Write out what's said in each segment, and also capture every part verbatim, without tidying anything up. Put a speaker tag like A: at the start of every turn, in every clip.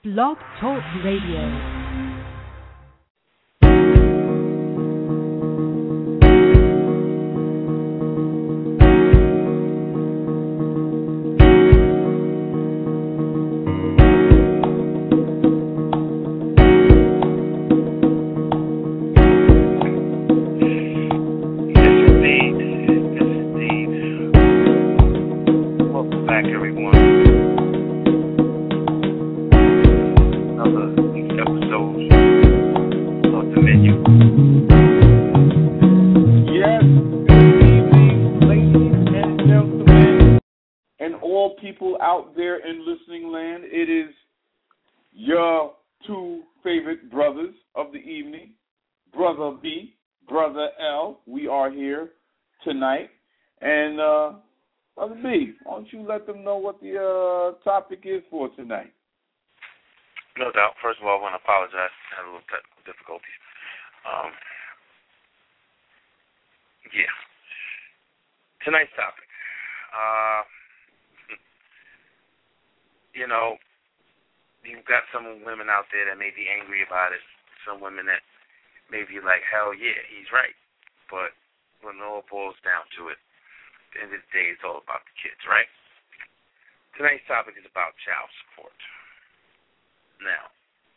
A: Blog Talk Radio.
B: Let them know what the uh, topic is for tonight.
C: No doubt. First of all, I want to apologize. I had a little technical difficulties. Um, yeah. Tonight's topic. Uh, you know, you've got some women out there that may be angry about it. Some women that may be like, hell yeah, he's right. But when it all boils down to it, at the end of the day, it's all about the kids, right? Tonight's topic is about child support. Now,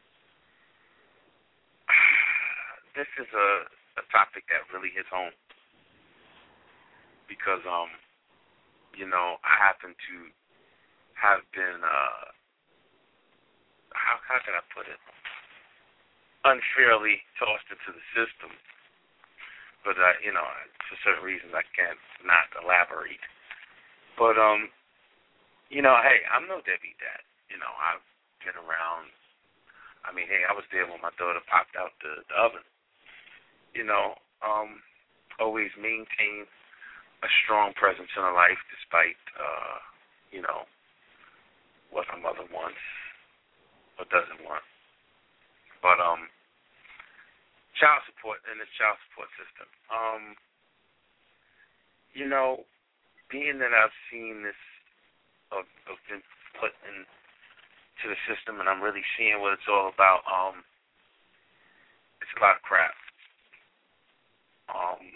C: this is a, a topic that really hits home because, um, you know, I happen to have been, uh, how, how can I put it, unfairly tossed into the system. But, uh, you know, for certain reasons I can't not elaborate. But, um, you know, hey, I'm no deadbeat dad. You know, I've been around. I mean, hey, I was there when my daughter popped out the, the oven. You know, um, always maintain a strong presence in her life despite, uh, you know, what her mother wants or doesn't want. But, um, child support and this child support system. Um, you know, being that I've seen this Of, of been put into the system, and I'm really seeing what it's all about. Um, it's a lot of crap. Um,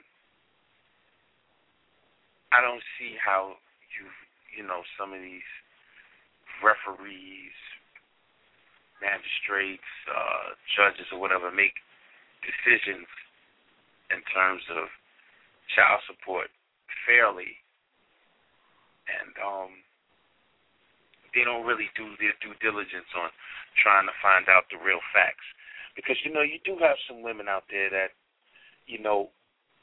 C: I don't see how you, you know, some of these referees, magistrates, uh, judges, or whatever make decisions in terms of child support fairly, and um. they don't really do their due diligence on trying to find out the real facts. Because, you know, you do have some women out there that, you know,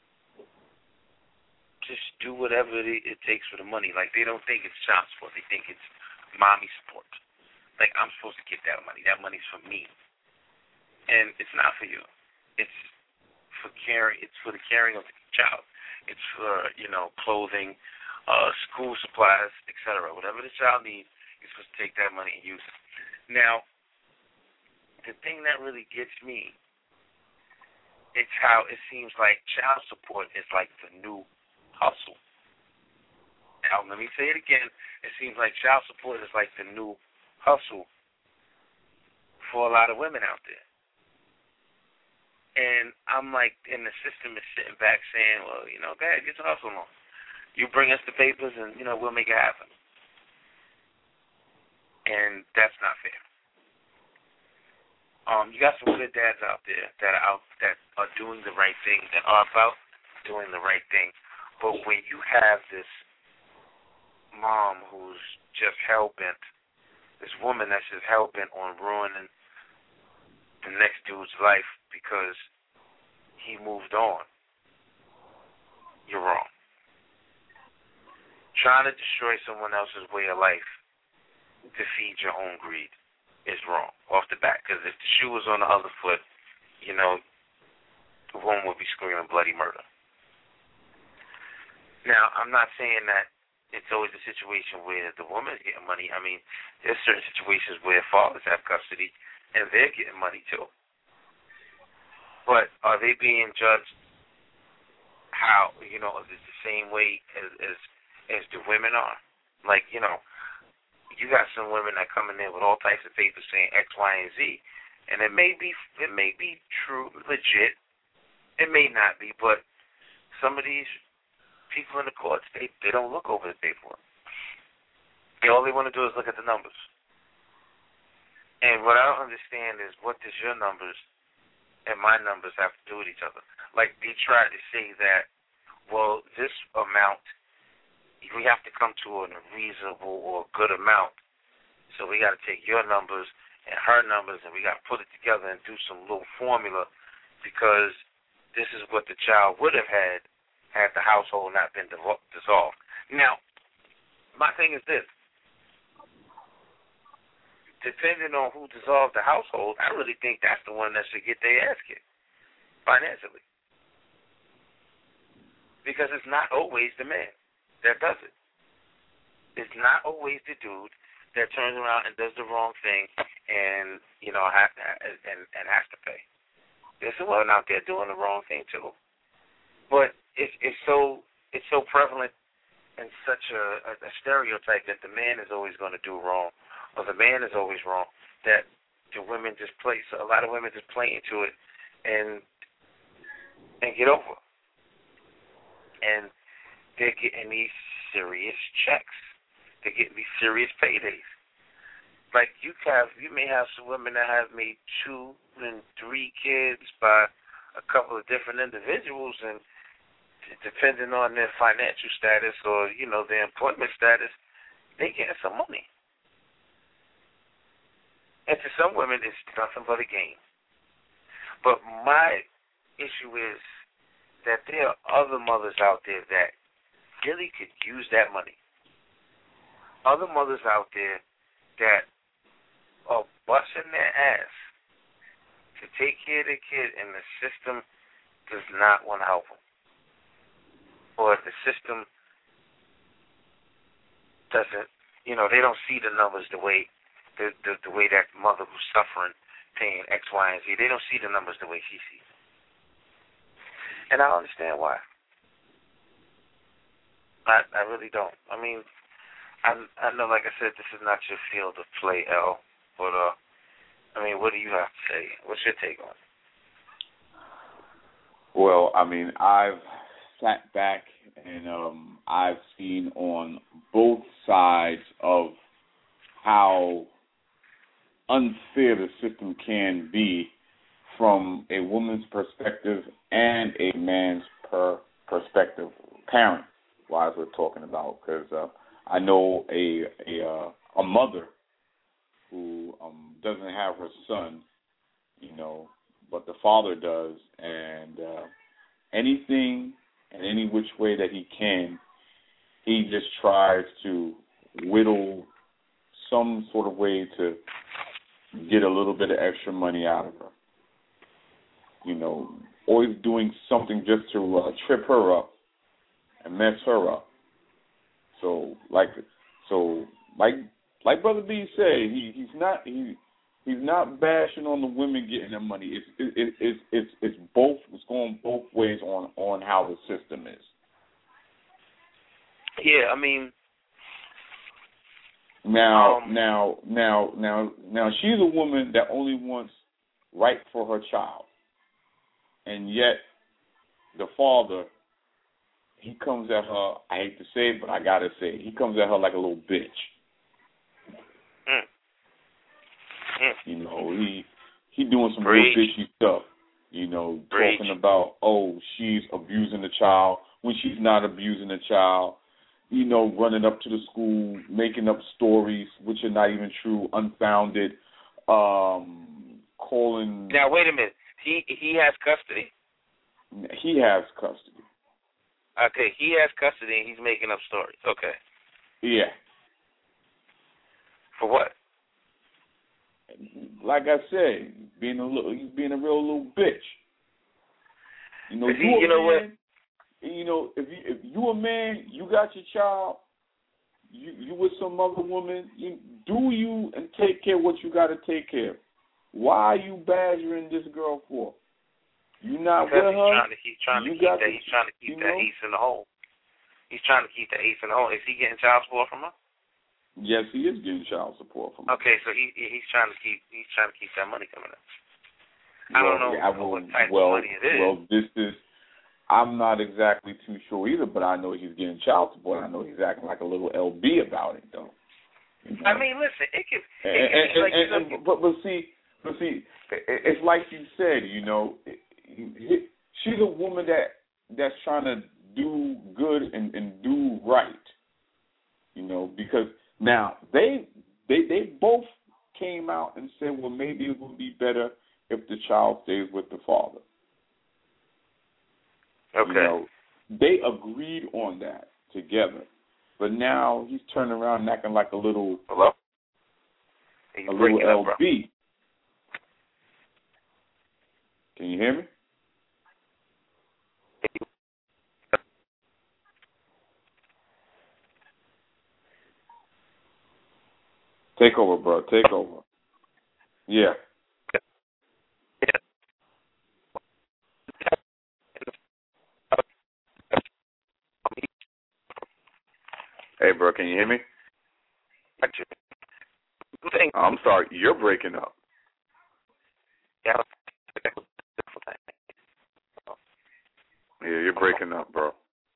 C: just do whatever it takes for the money. Like, they don't think it's child support. They think it's mommy support. Like, I'm supposed to get that money. That money's for me. And it's not for you. It's for caring. It's for the caring of the child. It's for, you know, clothing, uh, school supplies, et cetera. Whatever the child needs, you're supposed to take that money and use it. Now, the thing that really gets me, it's how it seems like child support is like the new hustle. Now, let me say it again. It seems like child support is like the new hustle for a lot of women out there. And I'm like, and the system is sitting back saying, well, you know, go ahead, get your hustle on. You bring us the papers and, you know, we'll make it happen. And that's not fair. Um, you got some good dads out there that are out that are doing the right thing, that are about doing the right thing. But when you have this mom who's just hell-bent, this woman that's just hell-bent on ruining the next dude's life because he moved on, you're wrong. Trying to destroy someone else's way of life to feed your own greed is wrong off the bat. Because if the shoe was on the other foot, you know, the woman would be screaming bloody murder. Now, I'm not saying that it's always a situation where the woman is getting money. I mean, there's certain situations where fathers have custody and they're getting money too. But are they being judged how, you know, is it the same way as, as as the women are? Like, you know, you got some women that come in there with all types of papers saying X, Y, and Z, and it may be it may be true, legit. It may not be, but some of these people in the courts, they they don't look over the paperwork. They, all they want to do is look at the numbers. And what I don't understand is, what does your numbers and my numbers have to do with each other? Like, they try to say that, well, this amount, we have to come to a reasonable or good amount. So we got to take your numbers and her numbers, and we got to put it together and do some little formula, because this is what the child would have had had the household not been dissolved. Now, my thing is this. Depending on who dissolved the household, I really think that's the one that should get their ass kicked financially. Because it's not always the man that does it. It's not always the dude that turns around and does the wrong thing and, you know, ha- and, and has to pay. There's someone out there doing the wrong thing too. But it's it's so it's so prevalent and such a, a, a stereotype that the man is always going to do wrong, or the man is always wrong, that the women just play. So a lot of women just play into it and and get over. And they're getting these serious checks. They're getting these serious paydays. Like, you have, you may have some women that have made two and three kids by a couple of different individuals, and depending on their financial status or, you know, their employment status, they get some money. And to some women, it's nothing but a game. But my issue is that there are other mothers out there that really could use that money. Other mothers out there that are busting their ass to take care of their kid, and the system does not want to help them. Or the system doesn't, you know, they don't see the numbers the way the, the, the way that mother who's suffering, paying X, Y, and Z, they don't see the numbers the way she sees. And I understand why. I I really don't. I mean, I I know, like I said, this is not your field of play, L. But uh, I mean, what do you have to say? What's your take on it?
B: Well, I mean, I've sat back and um, I've seen on both sides of how unfair the system can be from a woman's perspective and a man's per perspective, parent wise we're talking about, because uh, I know a a, uh, a mother who um, doesn't have her son, you know, but the father does, and uh, anything and any which way that he can, he just tries to whittle some sort of way to get a little bit of extra money out of her. You know, always doing something just to uh, trip her up and mess her up. So, like, so like, like Brother B said, he, he's not he he's not bashing on the women getting their money. It's it, it, it's it's it's both. It's going both ways on on how the system is.
C: Yeah, I mean.
B: Now,
C: um,
B: now, now, now, now, she's a woman that only wants right for her child, and yet the father, he comes at her. I hate to say it, but I gotta say it. He comes at her like a little bitch.
C: Mm. Mm.
B: You know, he he doing some
C: Preach.
B: real bitchy stuff. You know,
C: Preach.
B: talking about, oh, she's abusing the child when she's not abusing the child. You know, running up to the school, making up stories which are not even true, unfounded, um, calling.
C: Now, wait a minute. He he has custody?
B: He has custody.
C: Okay, he has custody and he's making up stories. Okay.
B: Yeah.
C: For what?
B: Like I said, being a little, he's being a real little bitch. You know,
C: He,
B: you,
C: you know
B: man,
C: what?
B: You know, if you if you a man, you got your child, you you with some other woman, you do you and take care of what you got to take care of. Why are you badgering this girl for? You not
C: Because
B: with
C: he's
B: her.
C: trying to he's trying
B: you
C: to keep
B: got
C: that
B: to,
C: he's trying to keep
B: you
C: that
B: know?
C: ace in the hole. He's trying to keep the ace in the hole. Is he getting child support from her?
B: Yes, he is getting child support from.
C: Okay, so he he's trying to keep he's trying to keep that money coming up. I
B: well,
C: don't know
B: yeah, I will,
C: what type
B: well,
C: of money it is.
B: Well, this is. I'm not exactly too sure either, but I know he's getting child support. I know he's acting like a little L B about it, though. You know?
C: I mean, listen, it could. It
B: and,
C: could
B: and,
C: be like
B: and,
C: you know,
B: and, but but see, but see, it's like you said. You know, she's a woman that that's trying to do good and, and do right. You know, because now they they they both came out and said, well, maybe it would be better if the child stays with the father.
C: Okay.
B: You know, they agreed on that together, but now he's turning around and acting like a little
C: hello,
B: a little L B. Can you hear me? Take over, bro. Take over. Yeah. Hey, bro, can you hear me? I'm sorry, you're breaking up.
C: Yeah.
B: Yeah, you're breaking up, bro.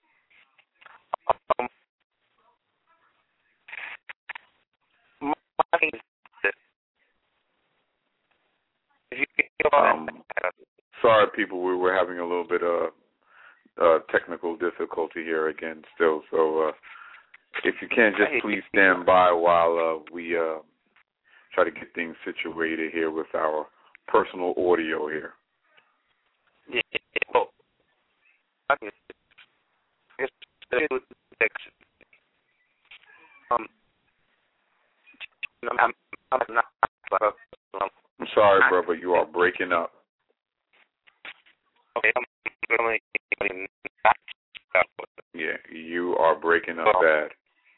B: Um, sorry, people, we were having a little bit of uh, technical difficulty here again still, so uh, if you can, just please stand by while uh, we uh, try to get things situated here with our personal audio here.
C: Yeah, well, um, I'm, I'm not.
B: I'm sorry, bro, but you are breaking up.
C: Okay, I'm really.
B: Yeah, you are breaking up bad.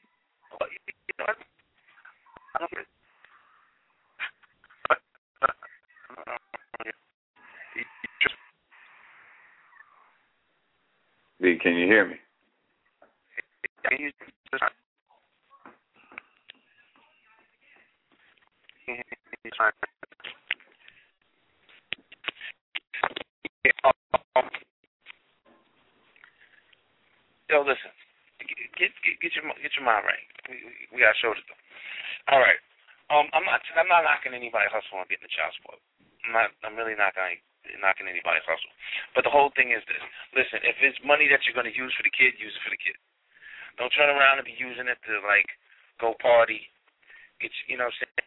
B: B, can you hear me?
C: Yo, listen. Get get get your get your mind right. We we, we got shows to do. All right. Um, I'm not I'm not knocking anybody's hustle on getting the child support. I'm not. I'm really not knocking knocking anybody's hustle. But the whole thing is this. Listen, if it's money that you're going to use for the kid, use it for the kid. Don't turn around and be using it to like go party. Get you know what I'm saying.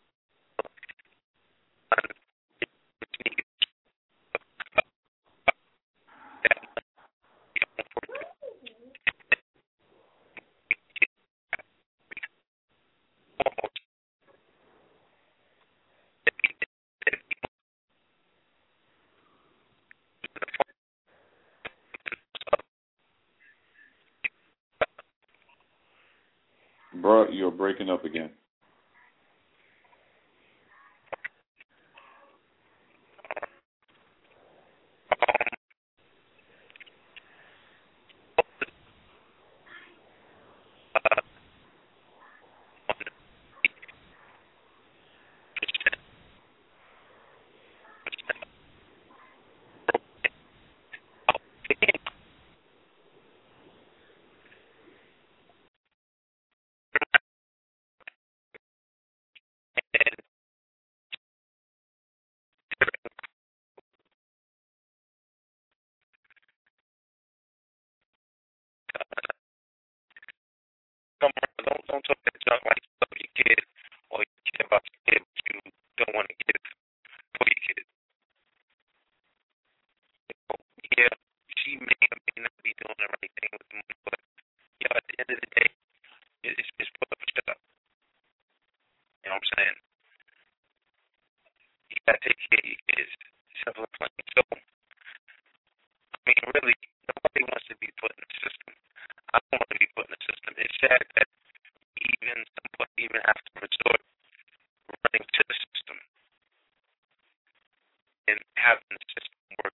B: Bro, you're breaking up again.
C: Don't don't talk that junk like you love your kid or you care about your kid, but you don't want to give for your kid. Yeah, she may or may not be doing the right thing with the money, but you know, at the end of the day, it's it's put up a shut up. You know what I'm saying? You gotta take care of your kids. Simple and plain. So, I mean, really, nobody wants to be put in the system. I don't want to be put in the system. It's sad that even somebody even have to resort running to the system and having the system work.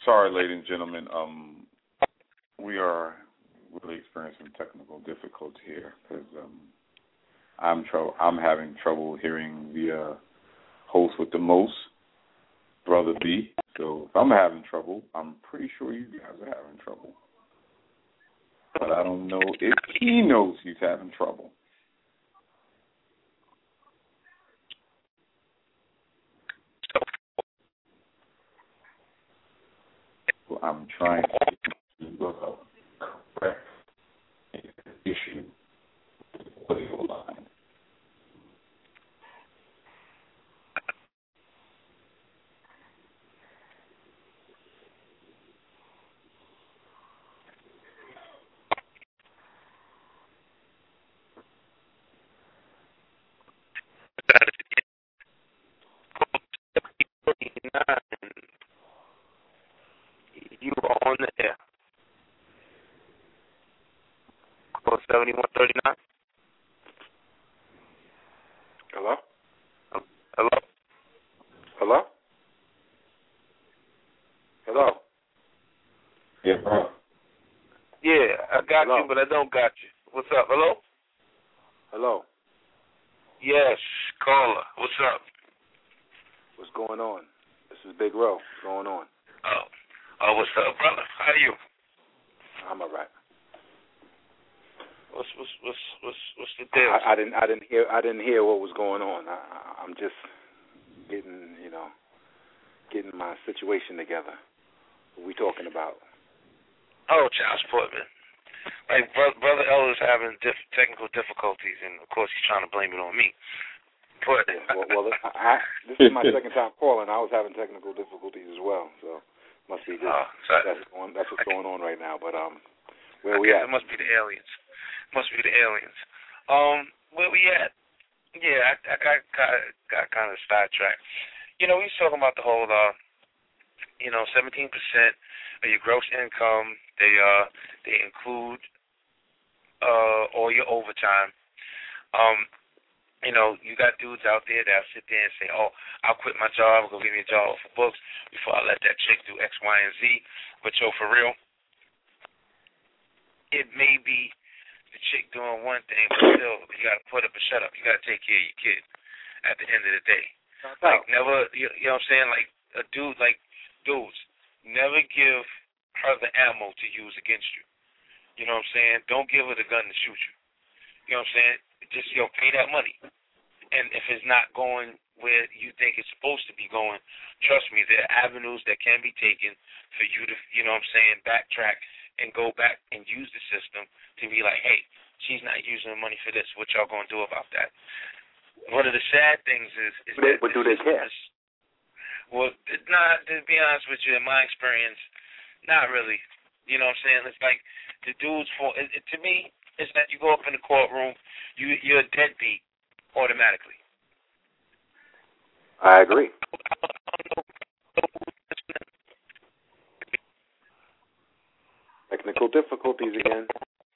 B: sorry, ladies and gentlemen. Um, we are really experiencing technical difficulty here because um, I'm trouble. I'm having trouble hearing the uh, host with the most, Brother B. So if I'm having trouble, I'm pretty sure you guys are having trouble. But I don't know if he knows he's having trouble. Well, I'm trying to uh, correct the issue with the audio line.
C: You are on the air. Call seventy-one thirty-nine.
D: Hello?
C: Hello?
D: Hello? Hello?
B: Yeah, bro.
C: Yeah, I got
D: Hello?
C: you, but I don't got you. What's up? Hello?
D: Hello?
C: Yes, caller. What's up?
D: What's going on? This is Big Ro. What's going on?
C: Oh, oh, what's up, brother? How are you?
D: I'm all right.
C: What's what's what's what's what's the deal?
D: I, I didn't I didn't hear I didn't hear what was going on. I, I'm just getting you know getting my situation together. What are we talking about?
C: Oh, child support, man. Like brother, brother L is having diff- technical difficulties, and of course he's trying to blame it on me. But
D: Yeah, well, well I, I, this is my second time calling. I was having technical difficulties as well, so must be this.
C: Oh, so
D: that's going, that's what's going on right now. But um, where
C: I
D: we
C: guess
D: at?
C: It must be the aliens. Must be the aliens. Um, where we at? Yeah, I, I got got got kind of sidetracked. You know, we was talking about the whole, uh, you know, seventeen percent of your gross income. They uh they include uh all your overtime. Um. You know, you got dudes out there that sit there and say, oh, I'll quit my job, go give me a job for books before I let that chick do X, Y, and Z. But, yo, for real, it may be the chick doing one thing, but still, you got to put up and shut up. You got to take care of your kid at the end of the day. Like, never, you, you know what I'm saying? Like, a dude, like, dudes, never give her the ammo to use against you. You know what I'm saying? Don't give her the gun to shoot you. You know what I'm saying? Just, yo, pay that money. And if it's not going where you think it's supposed to be going, trust me, there are avenues that can be taken for you to, you know what I'm saying, backtrack and go back and use the system to be like, hey, she's not using the money for this. What y'all going to do about that? One of the sad things is, is
D: But,
C: that
D: but do they care?
C: is, well, not to be honest with you, in my experience, not really. You know what I'm saying? It's like the dudes for it, it, to me, it's that you go up in the courtroom, you you're a deadbeat automatically.
D: I agree. Technical difficulties again.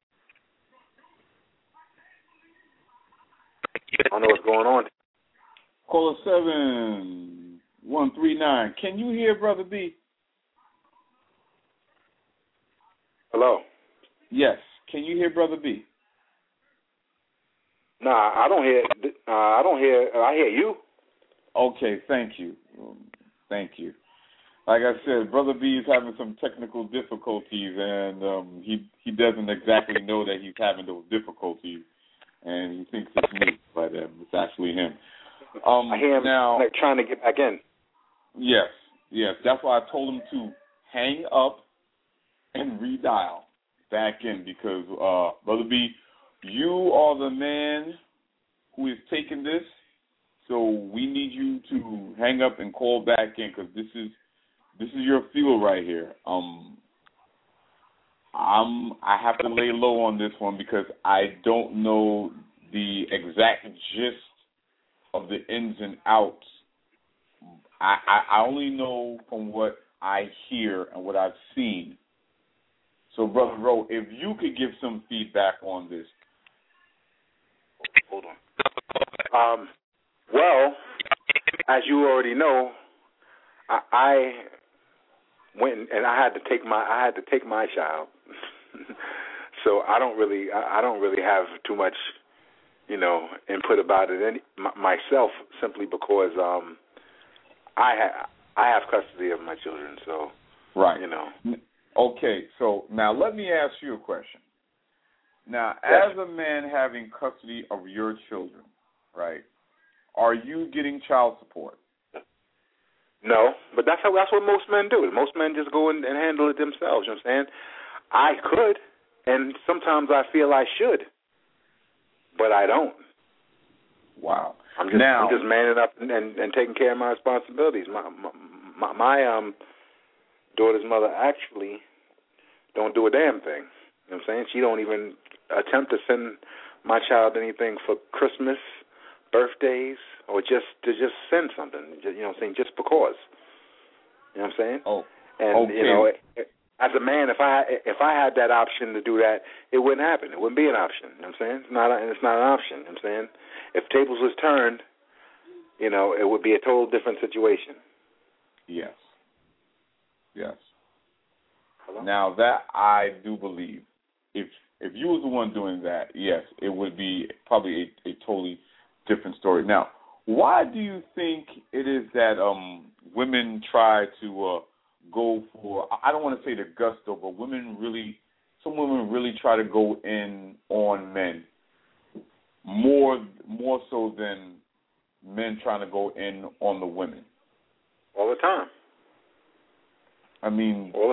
D: I don't know what's going on.
B: Caller seven one three nine. Can you hear Brother B?
D: Hello.
B: Yes. Can you hear Brother B?
D: Nah, I don't hear. Uh, I don't hear. I hear you.
B: Okay. Thank you. Um, thank you. Like I said, Brother B is having some technical difficulties, and um, he he doesn't exactly know that he's having those difficulties, and he thinks it's me, but um, it's actually him. Um,
D: I hear him
B: now,
D: like, trying to get back in.
B: Yes, yes. That's why I told him to hang up and redial back in because, uh, Brother B, you are the man who is taking this, so we need you to hang up and call back in because this is this is your field right here. Um, I'm I have to lay low on this one because I don't know the exact gist of the ins and outs. I, I, I only know from what I hear and what I've seen. So, Brother Rowe, if you could give some feedback on this.
D: Hold on. Um, well, as you already know, I, I went and I had to take my I had to take my child. So I don't really I, I don't really have too much, you know, input about it any, m- myself simply because um, I ha- I have custody of my children. So
B: right,
D: you know.
B: Okay, so now let me ask you a question. Now,
D: Yes.
B: as a man having custody of your children, right, are you getting child support?
D: No, but that's how that's what most men do. Most men just go and, and handle it themselves. You know what I'm saying? I could, and sometimes I feel I should, but I don't.
B: Wow.
D: I'm just
B: now,
D: I'm just manning up and, and, and taking care of my responsibilities. My my, my um daughter's mother actually don't do a damn thing. You know what I'm saying? She don't even attempt to send my child anything for Christmas, birthdays, or just to just send something. You know what I'm saying? Just because. You know what I'm saying?
B: Oh,
D: and
B: okay.
D: you know, as a man, if I if I had that option to do that, it wouldn't happen. It wouldn't be an option. You know what I'm saying? It's not. A, it's not an option. You know what I'm saying? If tables was turned, you know, it would be a total different situation.
B: Yes. Yes.
D: Hello?
B: Now that I do believe, if if you was the one doing that, yes, it would be probably a, a totally different story. Now, why do you think it is that um, women try to uh, go for, I don't want to say the gusto, but women really, some women really try to go in on men more more so than men trying to go in on the women?
D: All the time.
B: I mean,
D: All the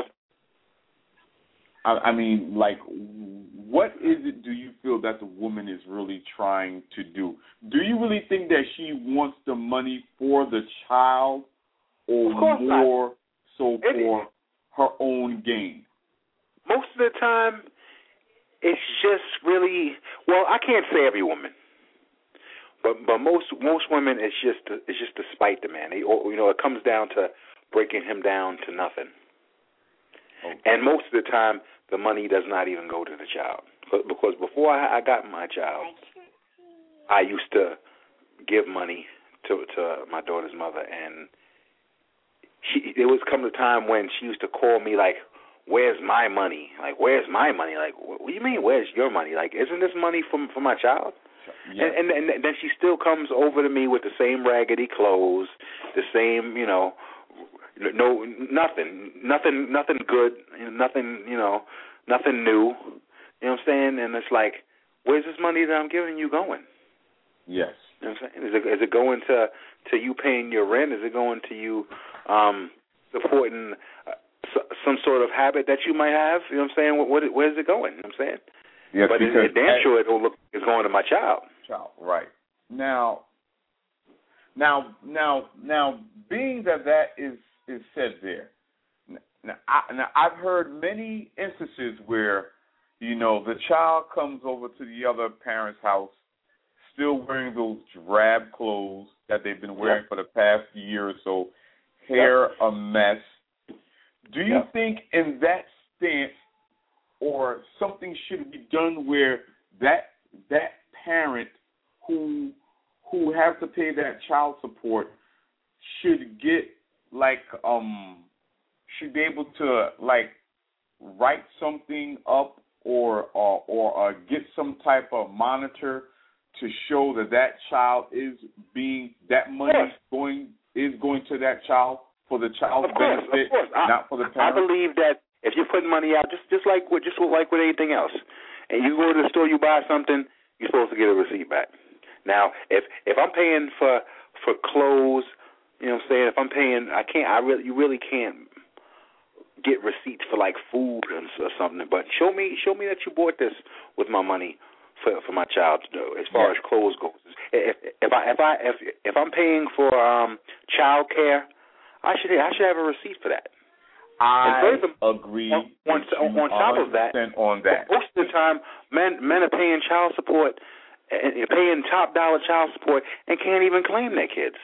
B: I, I mean, like, what is it do you feel that the woman is really trying to do? Do you really think that she wants the money for the child or
D: Of course
B: more
D: not.
B: so
D: It
B: for
D: is.
B: her own gain?
D: Most of the time, it's just really, well, I can't say every woman, but but most most women, it's just to, it's just to spite the man. They, you know, it comes down to breaking him down to nothing.
B: Okay.
D: And most of the time, the money does not even go to the child. Because before I got my child, I used to give money to to my daughter's mother, and she it was come to a time when she used to call me like, "Where's my money? Like, where's my money? Like, what do you mean, where's your money? Like, isn't this money from for my child?"
B: Yes.
D: And, and and then she still comes over to me with the same raggedy clothes, the same, you know, no nothing, nothing, nothing good, nothing, you know, nothing new. You know what I'm saying? And it's like, where's this money that I'm giving you going?
B: Yes.
D: You know what I'm saying? Is it is it going to to you paying your rent? Is it going to you um, supporting uh, some sort of habit that you might have? You know what I'm saying? What, what where's it going? You know what I'm saying?
B: Yes,
D: but it, it damn sure it don't look it's going to my child.
B: Child, right. Now, now, now, now, being that that is is said there, now, I, now I've heard many instances where, you know, the child comes over to the other parent's house, still wearing those drab clothes that they've been wearing yep. for the past year or so, hair yep. a mess. Do you yep. think in that stance, or something should be done where that that parent who who has to pay that child support should get like um should be able to like write something up or or or uh, get some type of monitor to show that that child is being that money
D: yes.
B: going is going to that child for the child's
D: of course,
B: benefit,
D: of course. I,
B: not for the parent.
D: I believe that if you're putting money out, just just like with just like with anything else, and you go to the store, you buy something, you're supposed to get a receipt back. Now, if if I'm paying for for clothes, you know what I'm saying? If I'm paying, I can't. I really, you really can't get receipts for like food or something. But show me, show me that you bought this with my money for for my child to do. As far
B: yeah.
D: as clothes goes, if if I if I if if I'm paying for um child care, I should I should have a receipt for that.
B: I
D: and further,
B: agree.
D: On, on, on top of that,
B: on that,
D: most of the time, men men are paying child support and paying top dollar child support and can't even claim their kids.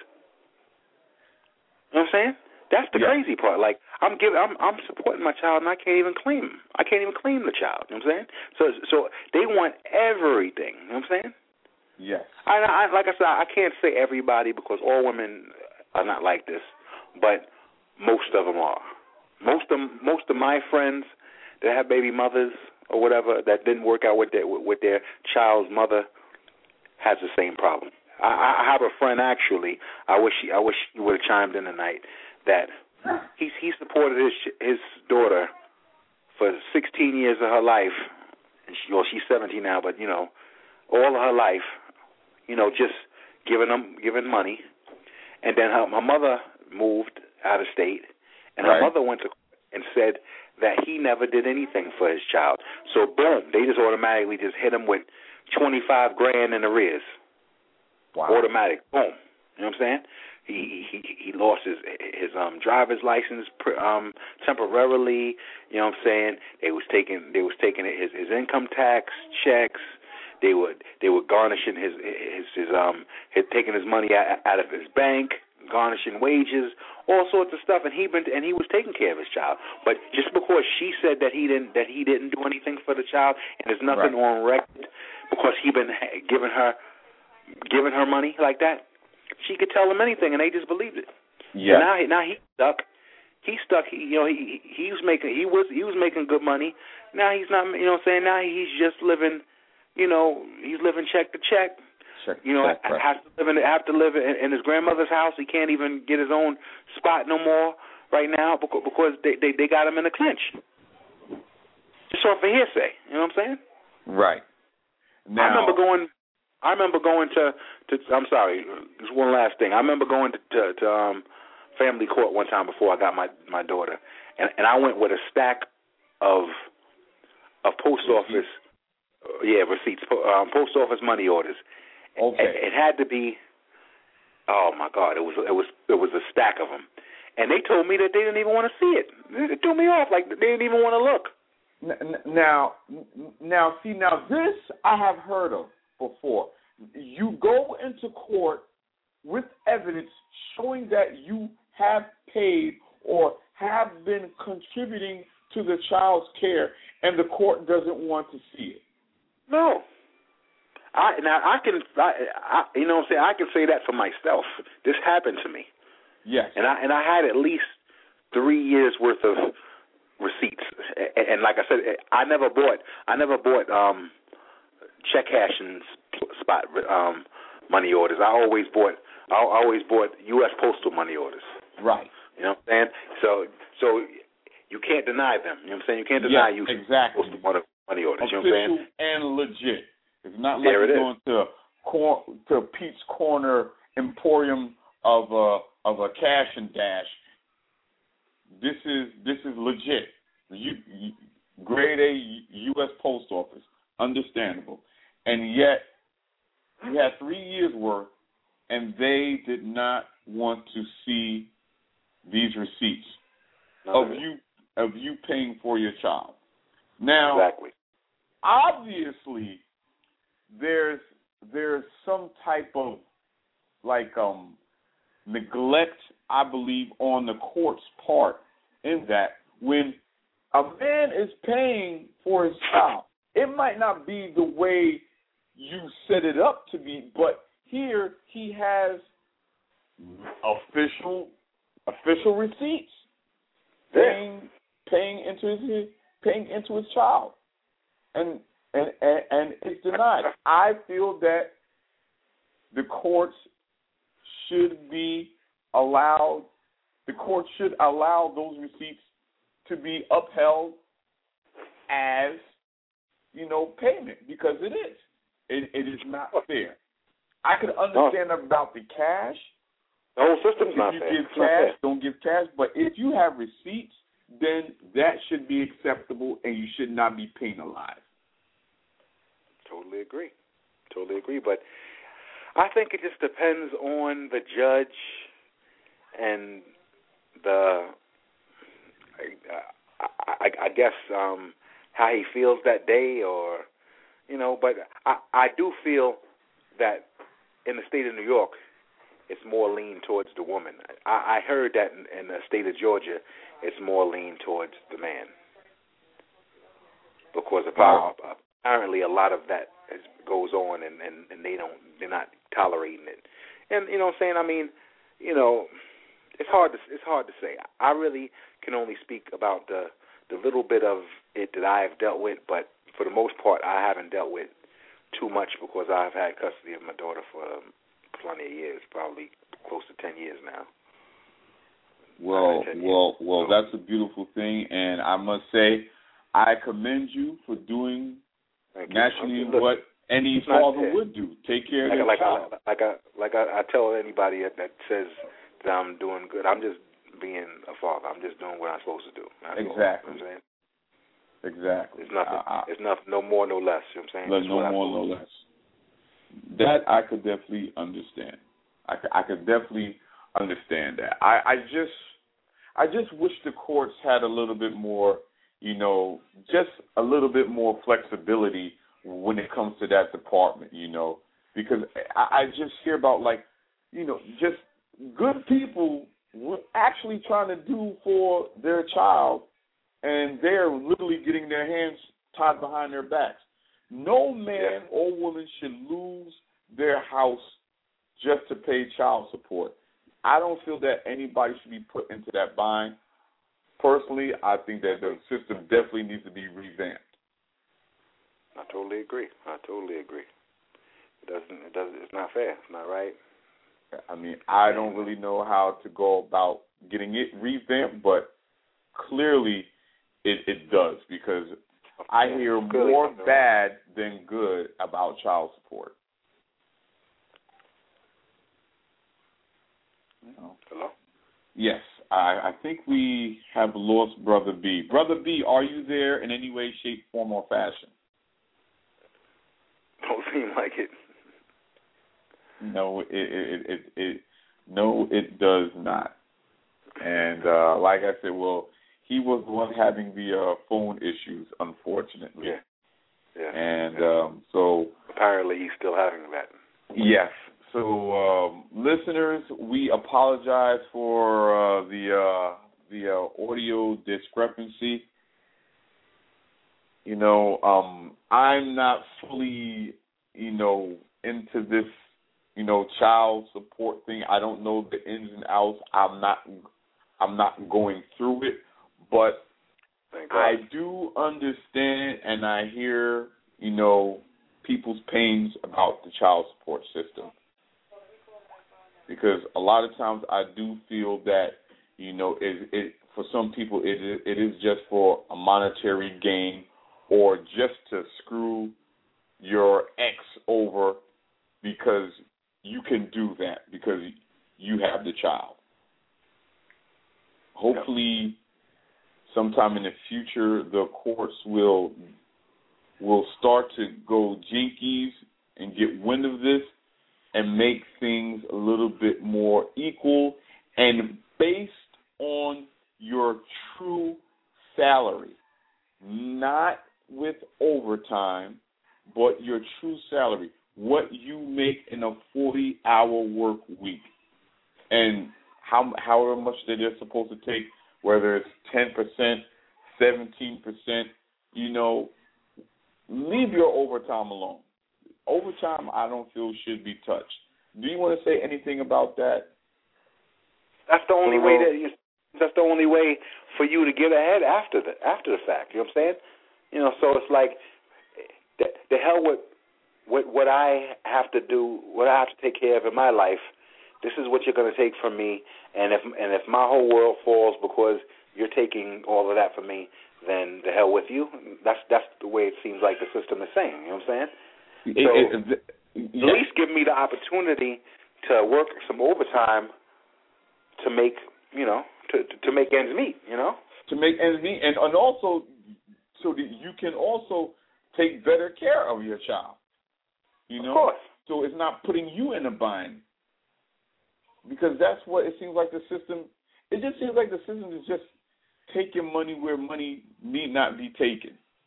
D: You know what I'm saying? That's the
B: yeah.
D: crazy part. Like I'm giving, I'm I'm supporting my child and I can't even claim. I can't even claim the child. You know what I'm saying? So so they want everything. You know what I'm saying?
B: Yes.
D: I, I like I said, I can't say everybody because all women are not like this, but most of them are. most of most of my friends that have baby mothers or whatever that didn't work out with their with their child's mother has the same problem. I, I have a friend actually. I wish he, I wish he would have chimed in tonight. That he's he supported his his daughter for sixteen years of her life. And she, well, she's seventeen now, but you know, all of her life, you know, just giving them giving money, and then her, her mother moved out of state, and her
B: right.
D: mother went to and said that he never did anything for his child. So boom, they just automatically just hit him with twenty-five grand in arrears.
B: Wow.
D: Automatic, boom. You know what I'm saying? He he he lost his his um driver's license um temporarily. You know what I'm saying? They was taking they was taking his his income tax checks. They were they were garnishing his his his um his, taking his money out, out of his bank, garnishing wages, all sorts of stuff. And he been and he was taking care of his child. But just because she said that he didn't that he didn't do anything for the child, and there's nothing
B: right.
D: on record because he been giving her. Giving her money like that, she could tell him anything, and they just believed it.
B: Yeah.
D: And now, now he's stuck. He's stuck. He, you know, he he was making he was he was making good money. Now he's not. You know, what I'm saying now he's just living. You know, he's living check to check.
B: Check,
D: you know,
B: check,
D: has to live in have to live in, in his grandmother's house. He can't even get his own spot no more right now because because they they, they got him in a clinch. Just off of hearsay. You know what I'm saying?
B: Right. Now,
D: I remember going. I remember going to, to I'm sorry, just one last thing. I remember going to, to, to um, family court one time before I got my, my daughter, and, and I went with a stack of of post office, uh, yeah, receipts, um, post office money orders.
B: Okay.
D: It, it had to be, oh my God, it was it was it was a stack of them, and they told me that they didn't even want to see it. It threw me off, like they didn't even want to look.
B: Now, now, see, now this I have heard of before. You go into court with evidence showing that you have paid or have been contributing to the child's care, and the court doesn't want to see it.
D: No. I now I can I, I you know what I'm saying I can say that for myself. This happened to me.
B: Yes.
D: And I and I had at least three years worth of receipts. And, and like I said, I never bought I never bought um check cashing spot um, money orders. I always bought I always bought U S postal money orders.
B: Right.
D: You know what I'm saying? So so you can't deny them. You know what I'm saying? You can't deny
B: yes,
D: you
B: exactly.
D: postal money orders.
B: Official,
D: you know what I'm saying?
B: And legit. It's not like
D: there
B: you're
D: it
B: going to cor- to Pete's Corner Emporium of a of a cash and dash. This is this is legit. You, you, grade A U S Post Office. Understandable. And yet, you had three years' worth, and they did not want to see these receipts of you of you paying for your child. Now,
D: exactly.
B: Obviously, there's there's some type of like um neglect, I believe, on the court's part in that when a man is paying for his child, it might not be the way you set it up to be, but here he has official official receipts paying paying into his paying into his child, and and and, and it's denied. I feel that the courts should be allowed. The court should allow those receipts to be upheld as, you know, payment, because it is. It, it is not fair. I can understand no. about the cash.
D: The whole system's
B: if
D: not
B: you
D: fair.
B: give
D: it's
B: cash,
D: fair.
B: don't give cash. But if you have receipts, then that should be acceptable, and you should not be penalized.
D: Totally agree. Totally agree. But I think it just depends on the judge and the, I, I, I guess, um, how he feels that day, or, you know, but I, I do feel that in the state of New York, it's more lean towards the woman. I, I heard that in, in the state of Georgia, it's more lean towards the man. Because of
B: wow.
D: our, apparently a lot of that is, goes on, and, and, and they don't, they're not tolerating it. And, you know what I'm saying, I mean, you know, it's hard to it's hard to say. I really can only speak about the the little bit of it that I've dealt with, but for the most part, I haven't dealt with too much because I've had custody of my daughter for um, plenty of years, probably close to ten years now.
B: Well, well,
D: years.
B: well,
D: so,
B: that's a beautiful thing, and I must say, I commend you for doing naturally what any father would do. Take care
D: like
B: of their
D: like
B: child.
D: I, like I like I, I tell anybody that, that says that I'm doing good, I'm just being a father. I'm just doing what I'm supposed to do. That's
B: exactly.
D: All, you know what I'm saying?
B: Exactly.
D: It's nothing.
B: I, I,
D: it's nothing. No more, no less. You know what I'm saying?
B: No more, no less. That I could definitely understand. I could, I could definitely understand that. I, I just, I just wish the courts had a little bit more, you know, just a little bit more flexibility when it comes to that department, you know, because I, I just hear about, like, you know, just good people actually trying to do for their child, and they're literally getting their hands tied behind their backs. No man
D: yeah.
B: or woman should lose their house just to pay child support. I don't feel that anybody should be put into that bind. Personally, I think that the system definitely needs to be revamped.
D: I totally agree. I totally agree. It doesn't. It doesn't. It's not fair. It's not right.
B: I mean, I don't really know how to go about getting it revamped, but clearly it, it does, because I hear more bad than good about child support. You know.
D: Hello?
B: Yes, I, I think we have lost Brother B. Brother B, are you there in any way, shape, form, or fashion?
D: Don't seem like it.
B: No, it it it, it, it no, it does not. And uh, like I said, well, he was the one having the uh, phone issues, unfortunately.
D: Yeah. Yeah.
B: And
D: yeah.
B: Um, so
D: apparently he's still having that.
B: Yes. So um, listeners, we apologize for uh, the uh, the uh, audio discrepancy. You know, um, I'm not fully, you know, into this, you know, child support thing. I don't know the ins and outs. I'm not, I'm not going through it, but I do understand, and I hear, you know, people's pains about the child support system, because a lot of times I do feel that, you know, it, it for some people it it is just for a monetary gain, or just to screw your ex over because you can do that because you have the child. Hopefully, sometime in the future, the courts will will start to go jinkies and get wind of this and make things a little bit more equal and based on your true salary, not with overtime, but your true salary, what you make in a forty-hour work week, and how however much that they're supposed to take, whether it's ten percent, seventeen percent, you know, leave your overtime alone. Overtime, I don't feel should be touched. Do you want to say anything about that?
D: That's the only way that you, that's the only way for you to get ahead after the after the fact. You know what I'm saying? You know, so it's like the, the hell with what what I have to do, what I have to take care of in my life. This is what you're going to take from me, and if and if my whole world falls because you're taking all of that from me, then the hell with you. That's that's the way it seems like the system is saying. You know what I'm saying?
B: It,
D: so
B: it, it, yeah.
D: At least give me the opportunity to work some overtime to make you know to to make ends meet. You know,
B: to make ends meet, and and also so that you can also take better care of your child. You know,
D: of course.
B: So it's not putting you in a bind. Because that's what it seems like the system, it just seems like the system is just taking money where money need not be taken.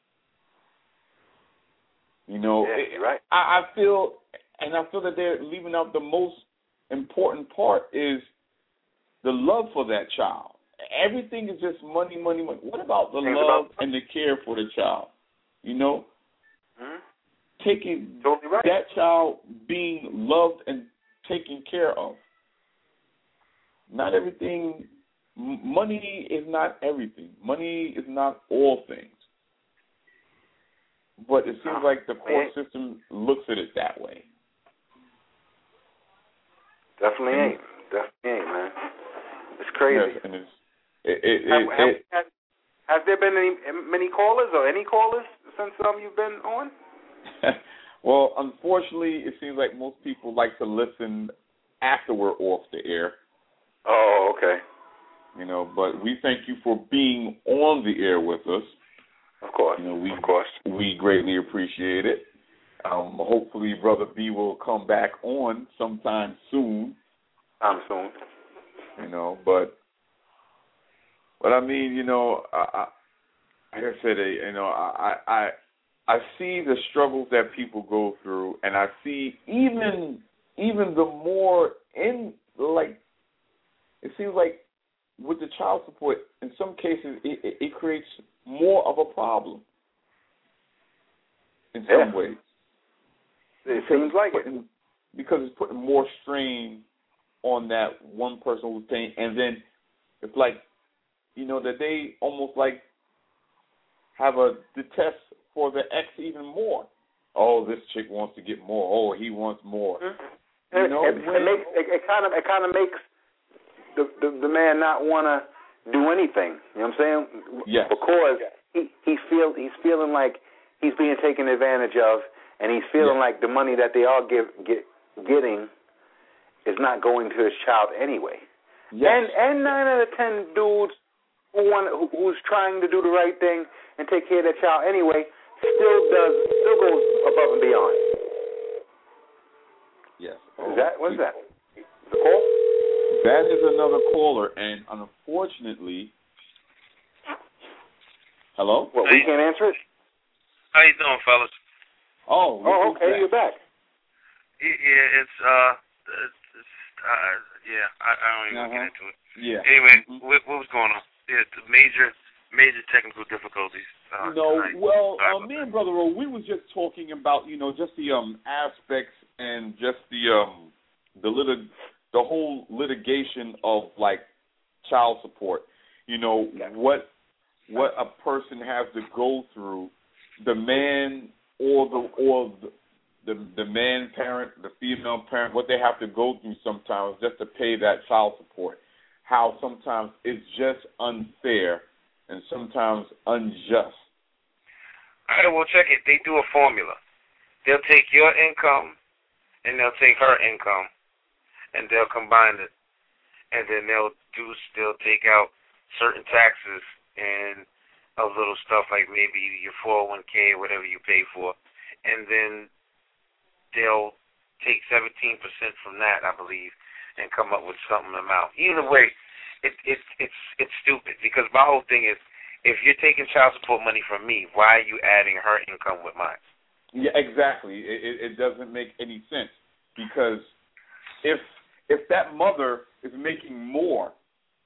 B: You know,
D: yeah, you're right.
B: I, I feel, and I feel that they're leaving out the most important part is the love for that child. Everything is just money, money, money. What about the
D: Things
B: love
D: about-
B: and the care for the child? You know,
D: mm-hmm.
B: taking
D: totally right.
B: that child being loved and taken care of. not everything. Money is not everything. Money is not all things. But it seems like the court system looks at it that way.
D: Definitely
B: and
D: ain't. Definitely ain't, man. It's crazy.
B: Yes, and it's, it, it, it,
D: have, have,
B: it,
D: has, has there been any many callers or any callers since um, you've been on?
B: Well, unfortunately, it seems like most people like to listen after we're off the air.
D: Oh, okay.
B: You know, but we thank you for being on the air with us.
D: Of course.
B: You know, we,
D: of course.
B: We greatly appreciate it. Um, hopefully, Brother B will come back on sometime soon.
D: I'm soon.
B: You know, but, but I mean, you know, I, I, like I said, you know, I, I, I see the struggles that people go through, and I see even, even the more in, like, it seems like with the child support, in some cases, it, it, it creates more of a problem. In some
D: yeah.
B: ways.
D: It seems like
B: putting,
D: it.
B: Because it's putting more strain on that one person who's paying, and then it's like, you know, that they almost like have a detest for the ex even more. Oh, this chick wants to get more. Oh, he wants more.
D: Mm-hmm.
B: You know,
D: it, it,
B: when,
D: it makes it, it kind of it kind of makes the, the the man not want to do anything. You know what I'm saying?
B: Yes.
D: Because he he feel he's feeling like he's being taken advantage of. And he's feeling
B: yes.
D: like the money that they are give, get, getting is not going to his child anyway.
B: Yes.
D: And and nine out of ten dudes who want who, who's trying to do the right thing and take care of their child anyway still does still goes above and beyond.
B: Yes.
D: Oh, is that what's that? The call?
B: That is another caller, and unfortunately, hello.
D: Well, we can't answer it.
C: How you doing, fellas?
B: Oh,
D: oh, okay, you're back.
C: Yeah, it's uh, it's, uh yeah, I, I don't even uh-huh. get into it.
B: Yeah.
C: Anyway,
B: mm-hmm.
C: what, what was going on? Yeah, the major, major technical difficulties. Uh,
B: no,
C: tonight.
B: well, uh, me and Brother Ro, we was just talking about, you know, just the um aspects and just the um the lit- the whole litigation of like child support. You know yeah. what what a person has to go through. The man. Or the or the, the the man parent, the female parent, what they have to go through sometimes just to pay that child support. How sometimes it's just unfair and sometimes unjust.
C: All right, well, check it. They do a formula. They'll take your income and they'll take her income and they'll combine it, and then they'll do they'll take out certain taxes and of little stuff like maybe your four oh one k or whatever you pay for, and then they'll take seventeen percent from that, I believe, and come up with something amount. Either way, it, it, it's it's stupid, because my whole thing is, if you're taking child support money from me, why are you adding her income with mine?
B: Yeah, exactly. It, it, it doesn't make any sense, because if if that mother is making more,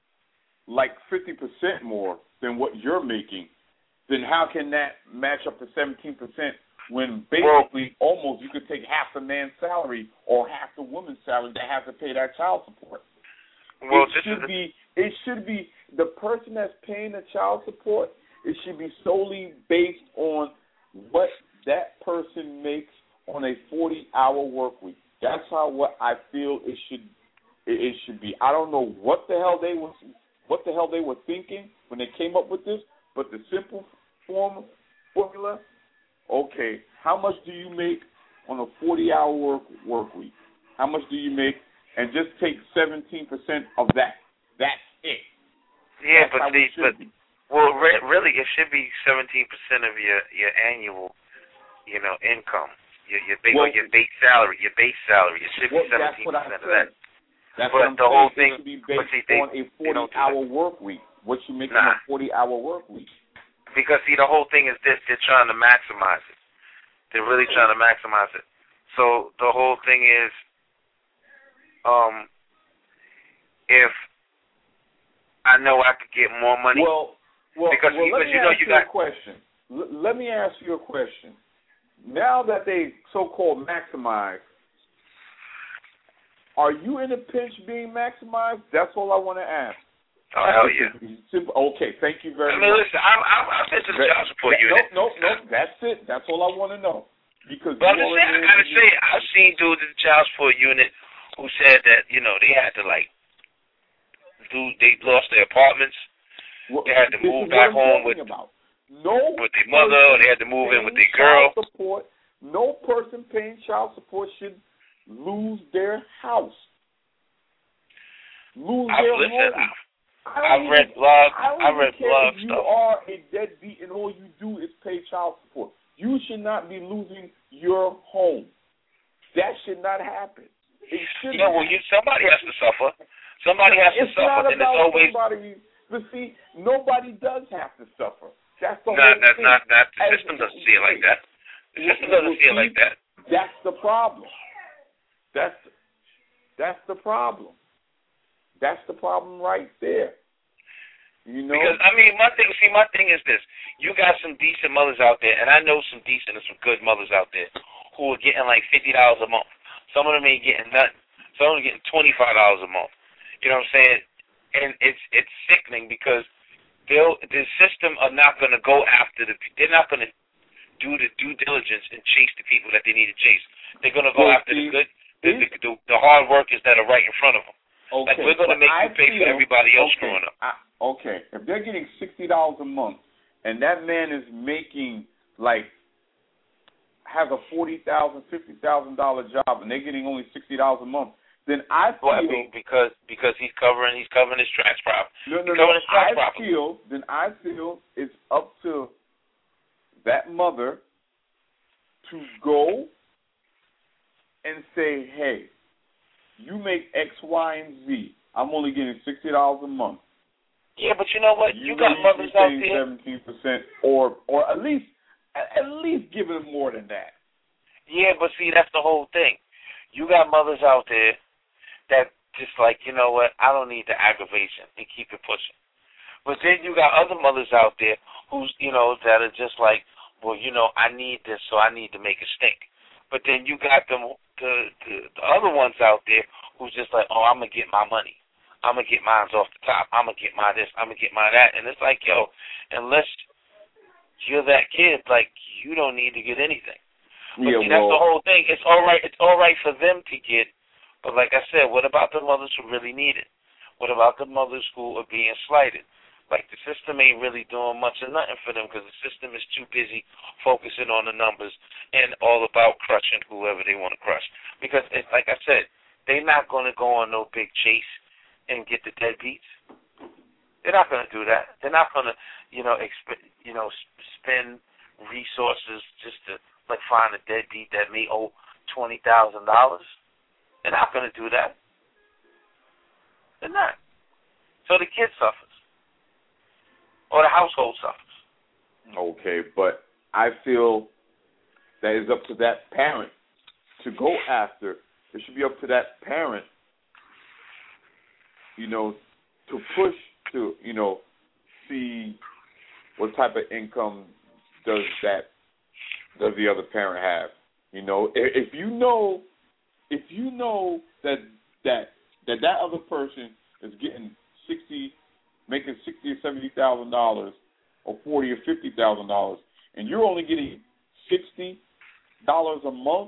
B: like fifty percent more than what you're making, then how can that match up to seventeen percent when basically well, almost you could take half the man's salary or half the woman's salary that has to pay that child support?
C: Well,
B: it should be it should be the person that's paying the child support, it should be solely based on what that person makes on a forty-hour work week. That's how what I feel it should it, it should be. I don't know what the hell they was what the hell they were thinking when they came up with this, but the simple form formula, okay, how much do you make on a forty-hour work work week? How much do you make? And just take seventeen percent of that. That's it.
C: Yeah,
B: That's
C: but see, but
B: be.
C: well, re- really, it should be seventeen percent of your, your annual, you know, income, your your base,
B: well,
C: your base salary, your base salary. It should
B: well,
C: be seventeen percent of that.
B: That's
C: but
B: what I'm
C: the
B: saying.
C: whole thing
B: it should be based
C: see, they,
B: on a forty-hour work week. What you make
C: nah.
B: on a forty-hour work week?
C: Because see, the whole thing is this: they're trying to maximize it. They're really trying to maximize it. So the whole thing is, um, if I know I could get more money,
B: well, well,
C: because,
B: well
C: because
B: let me
C: you know
B: ask
C: you
B: you
C: got
B: a question. L- let me ask you a question. Now that they so-called maximize, are you in a pinch being maximized? That's all I want to ask.
C: Oh, hell yeah.
B: Simple. Okay, thank you very much.
C: I mean, much. listen, I'm, I'm, I'm into the child support
B: that,
C: unit.
B: No, no, no, that's it. That's all I want to know. Because
C: but I'm just saying, I gotta say, I've seen dudes in the child support unit who said that, you know, they had to, like, do, they lost their apartments. Well, they had to move back home with,
B: no
C: with their mother, or they had to move in with their girl.
B: Support, no person paying child support should lose their house. Lose
C: I've
B: their
C: listened,
B: home.
C: I've read blogs.
B: I
C: have read blog
B: if
C: stuff.
B: You are a deadbeat, and all you do is pay child support. You should not be losing your home. That should not happen. It should.
C: Yeah, well, you somebody has to suffer. Somebody has
B: it's
C: to suffer,
B: not
C: and
B: about
C: it's always.
B: Somebody, but see, nobody does have to suffer. That's the
C: not,
B: whole
C: not,
B: thing.
C: Not, not, the
B: As,
C: system doesn't see it like that. The system doesn't see it like that.
B: That's the problem. That's that's the problem. That's the problem right there. You know?
C: Because, I mean, my thing, see, my thing is this. You got some decent mothers out there, and I know some decent and some good mothers out there who are getting like fifty dollars a month. Some of them ain't getting nothing. Some of them are getting twenty-five dollars a month. You know what I'm saying? And it's it's sickening because they'll, the system are not going to go after the, they're not going to do the due diligence and chase the people that they need to chase. They're going to go
B: well,
C: after
B: see,
C: the good, the, the, the, the hard workers that are right in front of them.
B: Okay,
C: like, we're going to make
B: I
C: you pay
B: feel,
C: for everybody else
B: okay,
C: screwing up.
B: I, okay, if they're getting sixty dollars a month, and that man is making, like, has a forty thousand dollars, fifty thousand dollars job, and they're getting only sixty dollars a month, then I feel...
C: Well, I mean, because, because he's covering he's covering his tracks properly.
B: No, no,
C: he's
B: no,
C: covering his tracks
B: I
C: properly.
B: feel, then I feel it's up to that mother to go and say, hey, you make X, Y, and Z. I'm only getting sixty dollars a month.
C: Yeah, but you know what? You,
B: you
C: got
B: know
C: mothers out there.
B: seventeen percent, or or at least at least giving them more than that.
C: Yeah, but see, that's the whole thing. You got mothers out there that just like, you know what? I don't need the aggravation and keep it pushing. But then you got other mothers out there who's, you know, that are just like, well, you know, I need this, so I need to make it stink. But then you got them, the, the the other ones out there who's just like, oh, I'm going to get my money. I'm going to get mine off the top. I'm going to get my this. I'm going to get my that. And it's like, yo, unless you're that kid, like, you don't need to get anything. But
B: yeah,
C: see,
B: well,
C: that's the whole thing. It's all right. It's all right for them to get. But like I said, what about the mothers who really need it? What about the mothers who are being slighted? Like, the system ain't really doing much or nothing for them because the system is too busy focusing on the numbers and all about crushing whoever they want to crush. Because, it's, like I said, they're not going to go on no big chase and get the deadbeats. They're not going to do that. They're not going to, you know, exp- you know, spend resources just to, like, find a deadbeat that may owe twenty thousand dollars. They're not going to do that. They're not. So the kid suffers. Or the household suffers.
B: Okay, but I feel that it's up to that parent to go after. It should be up to that parent, you know, to push to, you know, see what type of income does that, does the other parent have. You know, if, if you know, if you know that that that that other person is getting sixty. making sixty or seventy thousand dollars, or forty or fifty thousand dollars, and you're only getting sixty dollars a month,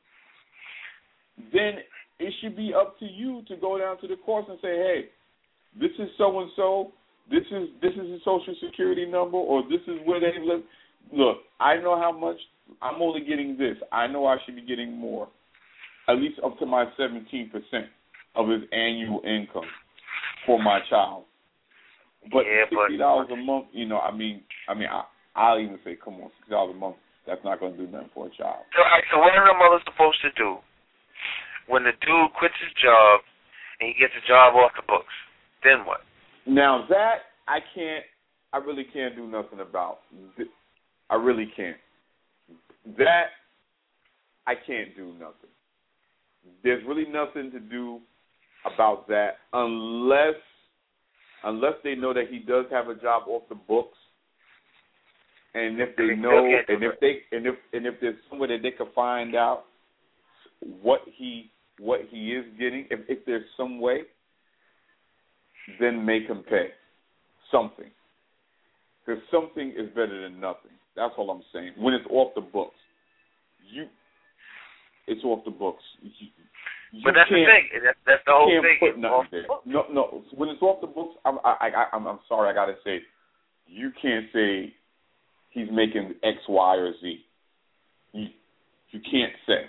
B: then it should be up to you to go down to the courts and say, hey, this is so and so, this is this is a social security number, or this is where they live. Look, I know how much I'm only getting this. I know I should be getting more, at least up to my seventeen percent of his annual income for my child. But
C: yeah,
B: sixty dollars a month, you know, I mean, I mean, I, I'll even say, come on, sixty dollars a month. That's not going to do nothing for a child.
C: So, all right, so what are the mothers supposed to do when the dude quits his job and he gets a job off the books? Then what?
B: Now that I can't, I really can't do nothing about. I really can't. That I can't do nothing. There's really nothing to do about that unless. Unless they know that he does have a job off the books, and if they know, and if they, and if, and if there's somewhere that they can find out what he what he is getting, if, if there's some way, then make him pay something. Because something is better than nothing. That's all I'm saying. When it's off the books, you, it's off the books. You, you
C: but that's the thing. That's, that's the whole
B: can't
C: thing.
B: Put nothing there. No, no. When it's off the books, I'm, I, I, I'm, I'm sorry. I gotta say, you can't say he's making X, Y, or Z. You, you can't say.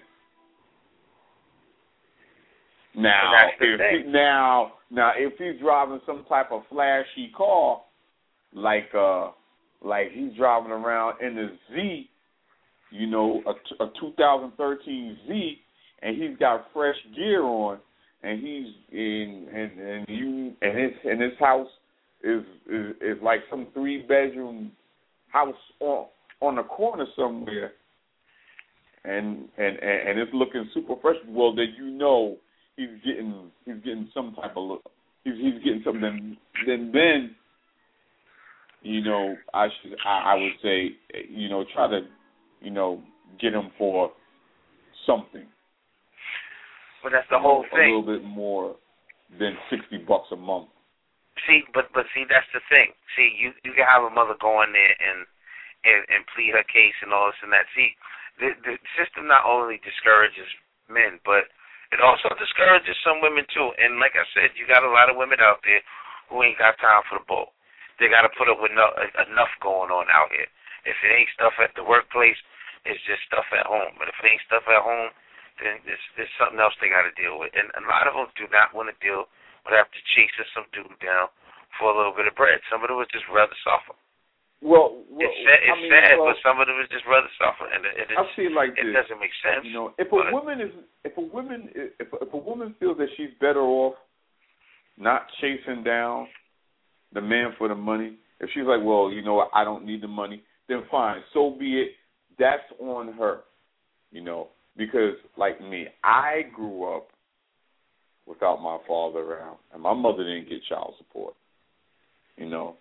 B: Now, if he, now, now, if he's driving some type of flashy car, like uh, like he's driving around in the Z, you know, a, a two thousand thirteen Z, and he's got fresh gear on, and he's in, and and you, and his and his house is is, is like some three bedroom house on on the corner somewhere, and and and it's looking super fresh. Well, then you know. He's getting he's getting some type of look. He's he's getting something. Then then you know I should I, I would say you know try to you know get him for something.
C: But that's the whole
B: a,
C: thing.
B: A little bit more than sixty bucks a month.
C: See, but but see that's the thing. See, you you can have a mother go in there and and, and plead her case and all this and that. See, the the system not only discourages men, but it also discourages some women, too. And like I said, you got a lot of women out there who ain't got time for the bull. They got to put up with no, enough going on out here. If it ain't stuff at the workplace, it's just stuff at home. But if it ain't stuff at home, then there's, there's something else they got to deal with. And a lot of them do not want to deal with having to chase some dude down for a little bit of bread. Some of them would just rather suffer.
B: Well, well
C: it's sad, it's
B: I mean,
C: sad
B: well,
C: but some of them would just rather suffer, and it, it,
B: I feel like
C: it
B: this,
C: doesn't make sense.
B: You know, if a woman is, if a woman, if if a woman feels that she's better off not chasing down the man for the money, if she's like, well, you know what, I don't need the money, then fine, so be it. That's on her, you know, because like me, I grew up without my father around, and my mother didn't get child support, you know.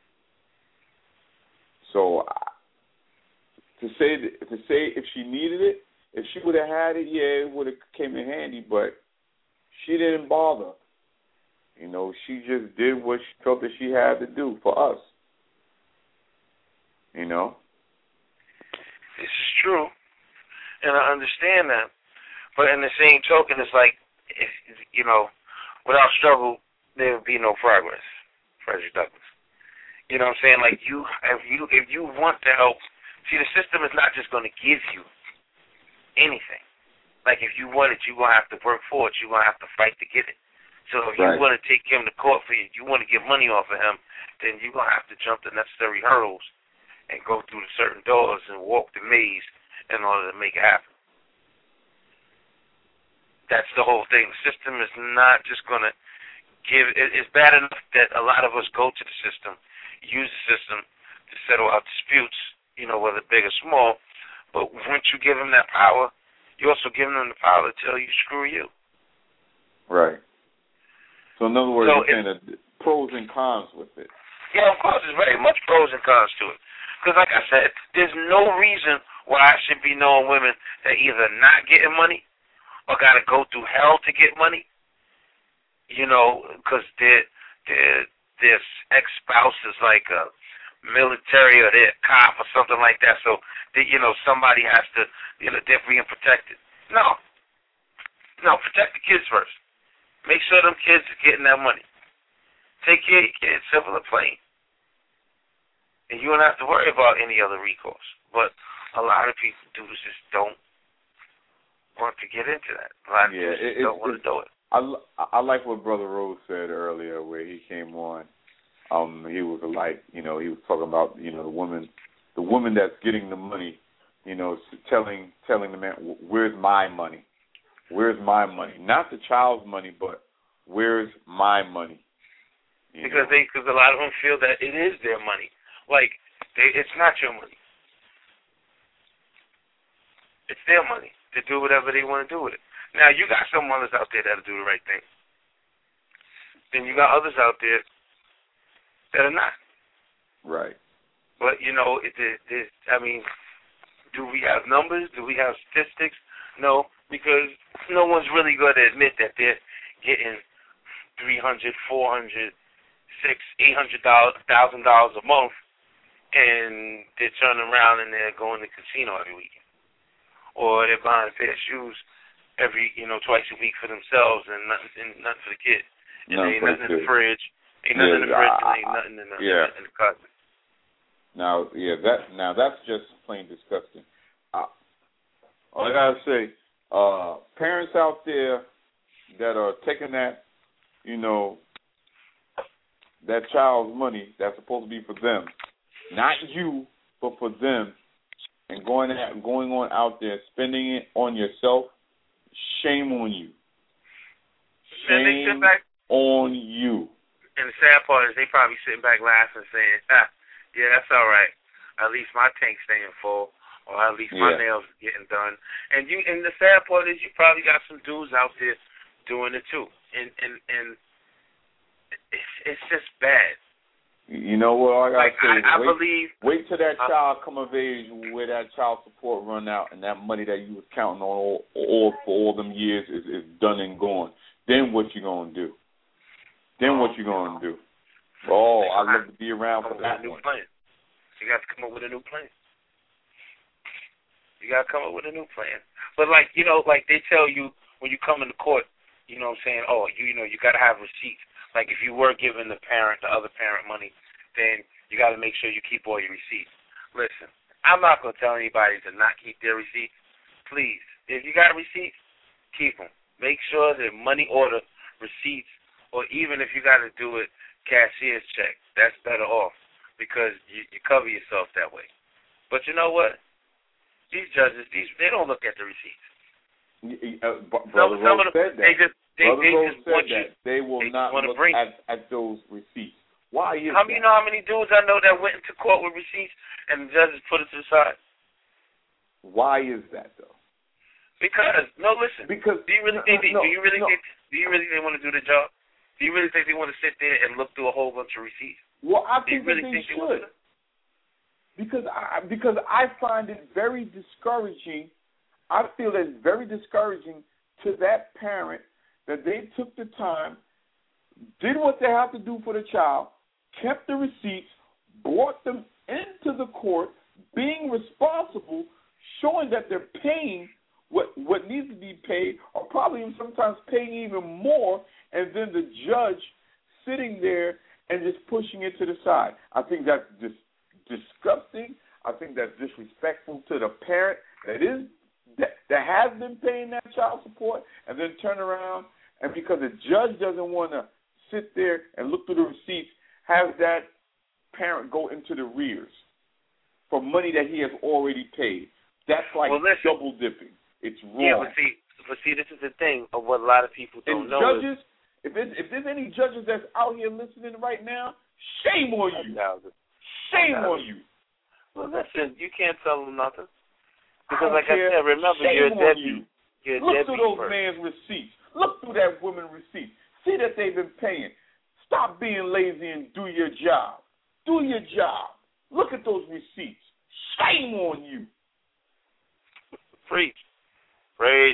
B: So to say to say if she needed it, if she would have had it, yeah, it would have came in handy. But she didn't bother. You know, she just did what she felt that she had to do for us. You know,
C: this is true, and I understand that. But in the same token, it's like, if, you know, without struggle, there would be no progress. Frederick Douglass. You know what I'm saying? Like, you, if you if you want to help, see, the system is not just going to give you anything. Like, if you want it, you're going to have to work for it. You're going to have to fight to get it. So if
B: right.
C: you want to take him to court for you, you want to get money off of him, then you're going to have to jump the necessary hurdles and go through the certain doors and walk the maze in order to make it happen. That's the whole thing. The system is not just going to give, it's bad enough that a lot of us go to the system, use the system to settle out disputes, you know, whether big or small. But once you give them that power, you're also giving them the power to tell you, screw you.
B: Right. So in other words,
C: so
B: you're saying that pros and cons with it.
C: Yeah, of course, there's very much pros and cons to it. Because like I said, there's no reason why I should be knowing women that either not getting money or got to go through hell to get money, you know, because they're, they're this ex-spouse is like a military or they're a cop or something like that, so, they, you know, somebody has to, you know, they're being protected. No. No, protect the kids first. Make sure them kids are getting that money. Take care of your kids, simple and plain. And you don't have to worry about any other recourse. But a lot of people do just don't want to get into that. A lot of
B: yeah,
C: people
B: it,
C: don't want to do it.
B: I, I like what Brother Rose said earlier where he came on. Um, he was like, you know, he was talking about, you know, the woman, the woman that's getting the money, you know, telling telling the man, where's my money? Where's my money? Not the child's money, but where's my money? You
C: because
B: know?
C: they, because a lot of them feel that it is their money. Like, they, it's not your money. It's their money to do whatever they want to do with it. Now, you got some mothers out there that'll do the right thing. Then you got others out there that are not.
B: Right.
C: But, you know, it, it, it, I mean, do we have numbers? Do we have statistics? No. because no one's really going to admit that they're getting three hundred, four hundred, six, eight hundred thousand dollars a month, and they're turning around and they're going to the casino every weekend, or they're buying a pair of shoes every, you know, twice a week for themselves, and nothing, and nothing for the kid. And there ain't nothing in the fridge, ain't nothing in the fridge, and ain't nothing in the,
B: yeah.
C: in the closet.
B: Now, yeah, that now that's just plain disgusting. Uh, all I gotta say, uh, parents out there that are taking that, you know, that child's money that's supposed to be for them, not you, but for them, and going out, going on out there spending it on yourself. Shame on you. Shame on you.
C: And the sad part is they probably sitting back laughing, saying, ah, "Yeah, that's all right. At least my tank's staying full, or at least my
B: yeah.
C: nails are getting done." And you, and the sad part is you probably got some dudes out there doing it too, and and and it's it's just bad.
B: You know what I gotta
C: like,
B: say?
C: I, I
B: wait,
C: believe.
B: Wait till that
C: uh,
B: child come of age, where that child support run out, and that money that you was counting on all, all for all them years is, is done and gone. Then what you gonna do? Then what you gonna do? Oh, I'd love to be around for that
C: new
B: one.
C: Plan. You got to come up with a new plan. You got to come up with a new plan. But like you know, like they tell you when you come into court, you know what I'm saying? Oh, you you know you got to have receipts. Like if you were giving the parent, the other parent money, then you got to make sure you keep all your receipts. Listen, I'm not going to tell anybody to not keep their receipts. Please, if you got receipts, keep them. Make sure they're money order receipts, or even if you got to do it, cashier's check. That's better off because you, you cover yourself that way. But you know what? These judges, these they don't look at the receipts.
B: Uh, Brother
C: some, some
B: Rose
C: of them,
B: said that.
C: They just, they,
B: Brother
C: they
B: Rose
C: just
B: said
C: want
B: that.
C: you,
B: They will
C: they
B: not look
C: bring
B: at, at those receipts. Why is
C: how
B: that?
C: many, you know how many dudes I know that went into court with receipts and the judges put it to the side?
B: Why is that though?
C: Because no, listen.
B: Because
C: do you really
B: no,
C: think? They,
B: no,
C: do you really
B: no.
C: think? Do you really think they want to do the job? Do you really think they want to sit there and look through a whole bunch of receipts?
B: Well, I
C: do
B: think
C: you really
B: that they
C: think
B: should.
C: They
B: because I because I find it very discouraging. I feel that it's very discouraging to that parent that they took the time, did what they have to do for the child, kept the receipts, brought them into the court, being responsible, showing that they're paying what what needs to be paid, or probably even sometimes paying even more, and then the judge sitting there and just pushing it to the side. I think that's just disgusting. I think that's disrespectful to the parent that is that, that has been paying that child support, and then turn around and because the judge doesn't want to sit there and look through the receipts, have that parent go into the rears for money that he has already paid. That's like
C: well, listen,
B: double dipping. It's wrong.
C: Yeah, but see, but see, this is the thing of what a lot of people don't
B: and
C: know.
B: Judges,
C: is,
B: if there's, if there's any judges that's out here listening right now, shame on you. Shame on you.
C: Well, listen, you can't tell them nothing. Because,
B: I
C: like
B: care.
C: I said, remember,
B: shame
C: you're a deadbeat.
B: You.
C: You're a
B: Look
C: deadbeat
B: through those
C: first.
B: man's receipts. Look through that woman's receipts. See that they've been paying. Stop being lazy and do your job. Do your job. Look at those receipts. Shame on you.
C: Preach. Praise.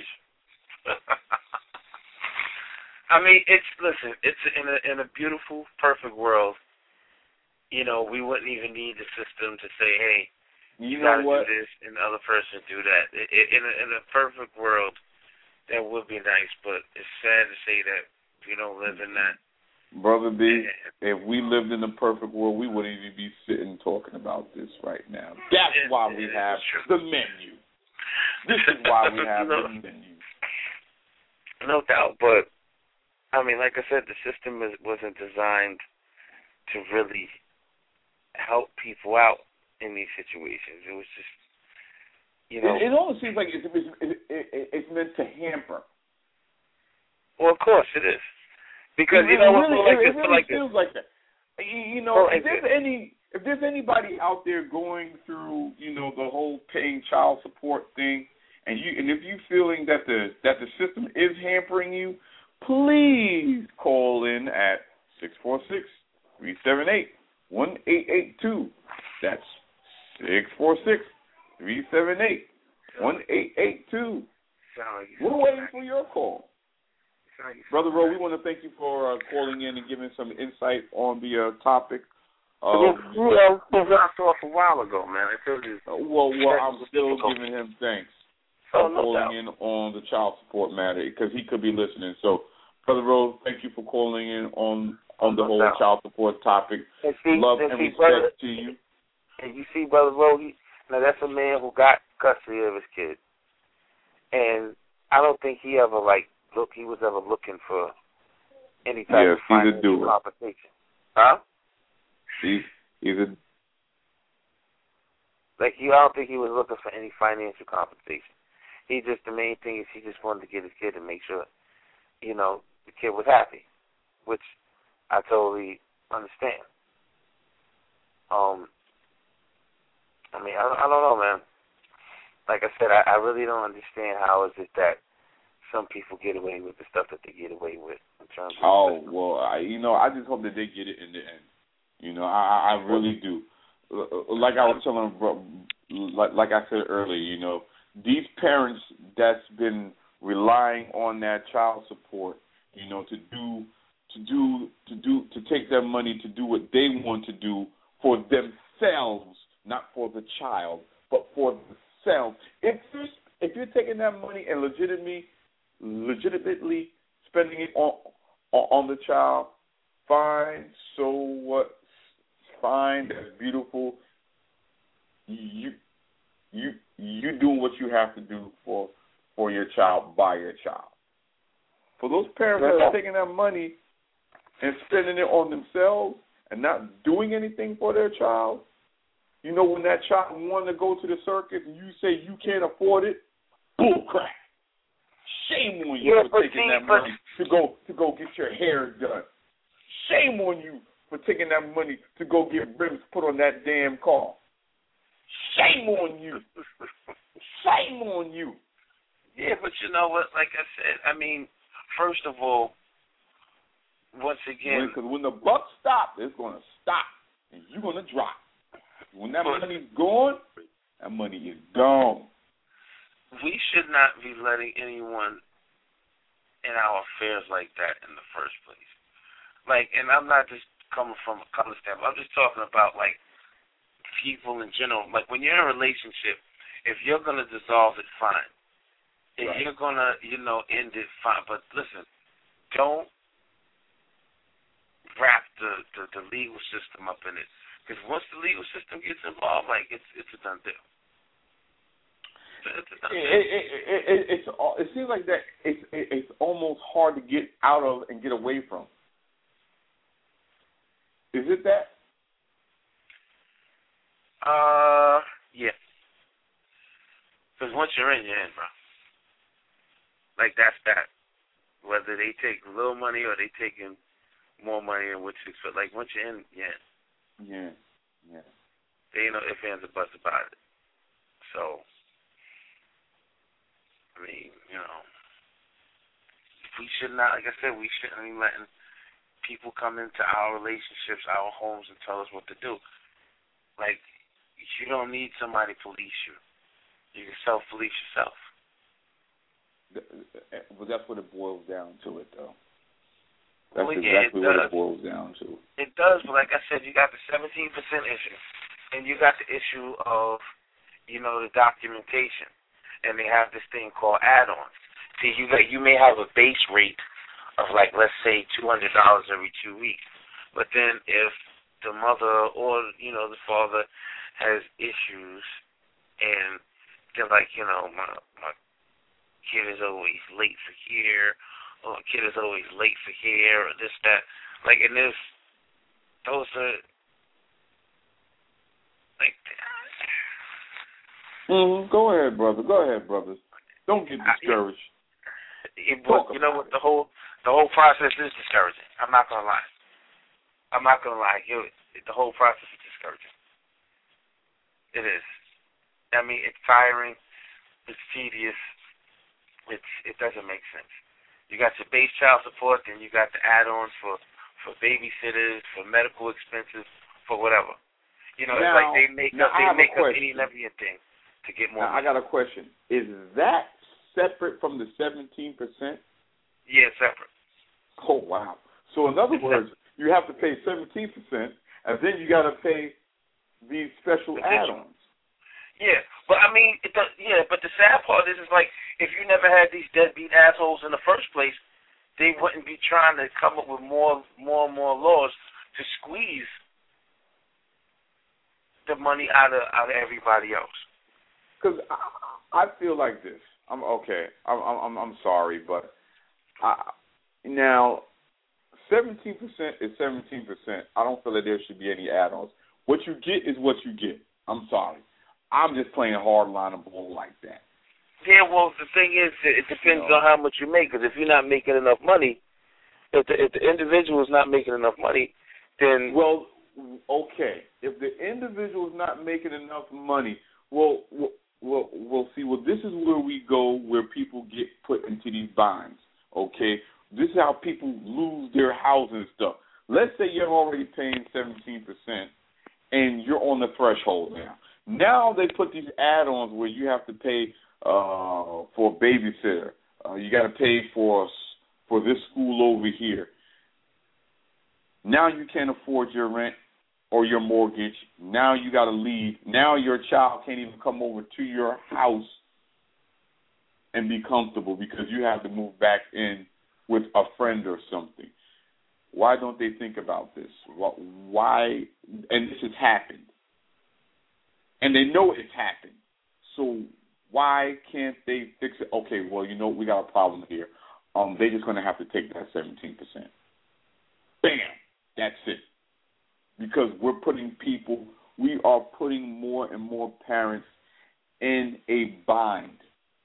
C: I mean, it's, listen, it's in a, in a beautiful, perfect world, you know, we wouldn't even need the system to say, hey, you, you got to do this and the other person do that. It, it, in, a, in a perfect world, that would be nice, but it's sad to say that we don't live in that.
B: Brother B, if we lived in a perfect world, we wouldn't even be sitting talking about this right now. That's
C: it,
B: why we have the menu. This is why we have no, the menu.
C: No doubt, but, I mean, like I said, the system is, wasn't designed to really help people out in these situations. It was just, you know.
B: It, it almost seems like it's, it's, it, it, it's meant to hamper.
C: Well, of course it is. Because,
B: it,
C: you know,
B: it really,
C: like
B: it,
C: this,
B: it really
C: like
B: feels
C: this.
B: like that. You know,
C: well,
B: if there's any, if there's anybody out there going through, you know, the whole paying child support thing, and you, and if you feeling that the that the system is hampering you, please call in at six four six, three seven eight, one eight eight two. That's six four six, three seven eight, one eight eight two.
C: Like
B: We're waiting for your call.
C: Like
B: Brother Rowe, we want to thank you for uh, calling in and giving some insight on the uh, topic.
C: Um, you know, we got off a while ago, man. I told you.
B: Uh, well, well, I'm still
C: difficult.
B: giving him thanks
C: oh,
B: for
C: no
B: calling
C: doubt.
B: in on the child support matter because he could be listening. So, Brother Rowe, thank you for calling in on on the
C: no
B: whole
C: doubt.
B: child support topic.
C: And see,
B: Love
C: and
B: and
C: see,
B: respect
C: brother,
B: to you.
C: And you see, Brother Rowe, he, now that's a man who got custody of his kid, and I don't think he ever like look. He was ever looking for any type
B: yes,
C: of financial compensation, huh?
B: He's he's a
C: like you. I don't think he was looking for any financial compensation. He just the main thing is he just wanted to get his kid and make sure, you know, the kid was happy, which I totally understand. Um, I mean, I, I don't know, man. Like I said, I, I really don't understand how is it that some people get away with the stuff that they get away with in terms of.
B: Oh well, I, you know, I just hope that they get it in the end. You know, I, I really do. Like I was telling, like, like I said earlier, you know, these parents that's been relying on that child support, you know, to do, to do, to do, to take their money to do what they want to do for themselves, not for the child, but for themselves. If you're, if you're taking that money and legitimately, legitimately spending it on on the child, fine. So what? Fine. That's beautiful. You you you doing what you have to do for for your child by your child. For those parents that are taking that money and spending it on themselves and not doing anything for their child, you know, when that child wanted to go to the circus and you say you can't afford it, bull crap. Shame on you
C: yeah,
B: for taking
C: see,
B: that money to go to go get your hair done. Shame on you for taking that money to go get rims put on that damn car. Shame on you. Shame on you.
C: Yeah, but you know what? Like I said, I mean, first of all, once again,
B: because when, when the buck stops, it's going to stop, and you're going to drop. When that money's gone, that money is gone.
C: We should not be letting anyone in our affairs like that in the first place. Like, and I'm not just coming from a color standpoint. I'm just talking about, like, people in general. Like, when you're in a relationship, if you're going to dissolve it, fine. If
B: right.
C: you're going to, you know, end it, fine. But listen, don't wrap the, the, the legal system up in it. Because once the legal system gets involved, like, it's it's a done deal. It's a done deal.
B: It, it, it, it, it's, it seems like that it's, it, it's almost hard to get out of and get away from. Is it that?
C: Uh, yeah. Because once you're in, you're in, bro. Like, that's that. Whether they take little money or they taking more money than what you expect. Like, once you're in, you're in.
B: Yeah, yeah.
C: There ain't no ifs, ands, or buts about it. So, I mean, you know, we should not, like I said, we shouldn't be letting people come into our relationships, our homes, and tell us what to do. Like, you don't need somebody to police you. You can self-police yourself.
B: But that's what it boils down to it, though. That's
C: well, yeah,
B: exactly
C: it
B: what it boils down to.
C: It does, but like I said, you got the seventeen percent issue, and you got the issue of, you know, the documentation, and they have this thing called add-ons. See, you got, you may have a base rate of, like, let's say two hundred dollars every two weeks, but then if the mother or, you know, the father has issues, and they're like, you know, my my kid is always late for here, or my kid is always late for here, or this, that. Like, and this, those are, like...
B: Mm-hmm. Go ahead, brother. Go ahead, brothers. Don't get discouraged.
C: It, but, you know what, the whole the whole process is discouraging. I'm not going to lie. I'm not going to lie. You, the whole process is discouraging. It is. I mean, it's tiring. It's tedious. It's It doesn't make sense. You got your base child support, then you got the add-ons for, for babysitters, for medical expenses, for whatever. You know,
B: now,
C: it's like they make
B: now
C: up they make up
B: question.
C: any and everything to get more
B: now,
C: money.
B: I got a question. Is that separate from the seventeen percent?
C: Yeah, separate.
B: Oh, wow. So in other words, you have to pay seventeen percent, and then you got to pay these special add-ons.
C: Yeah, but I mean, it does, yeah, but the sad part is, is like, if you never had these deadbeat assholes in the first place, they wouldn't be trying to come up with more, more and more laws to squeeze the money out of out of everybody else.
B: Because I, I feel like this. I'm okay. I'm I'm I'm sorry, but I, now seventeen percent is seventeen percent. I don't feel that there should be any add-ons. What you get is what you get. I'm sorry. I'm just playing hardline ball like that.
C: Yeah, well, the thing is, it depends
B: no.
C: on how much you make. Because if you're not making enough money, if the, if the individual is not making enough money, then
B: well, okay. If the individual is not making enough money, well, well, well, well, see, well, this is where we go, where people get put into these binds. Okay, this is how people lose their house and stuff. Let's say you're already paying seventeen percent, and you're on the threshold now. Now they put these add-ons where you have to pay uh, for a babysitter. Uh, you got to pay for for this school over here. Now you can't afford your rent or your mortgage. Now you got to leave. Now your child can't even come over to your house and be comfortable because you have to move back in with a friend or something. Why don't they think about this? Why? And this has happened. And they know it's happened. So why can't they fix it? Okay, well, you know, we got a problem here. Um, they're just going to have to take that seventeen percent. Bam! That's it. Because we're putting people, we are putting more and more parents in a bind.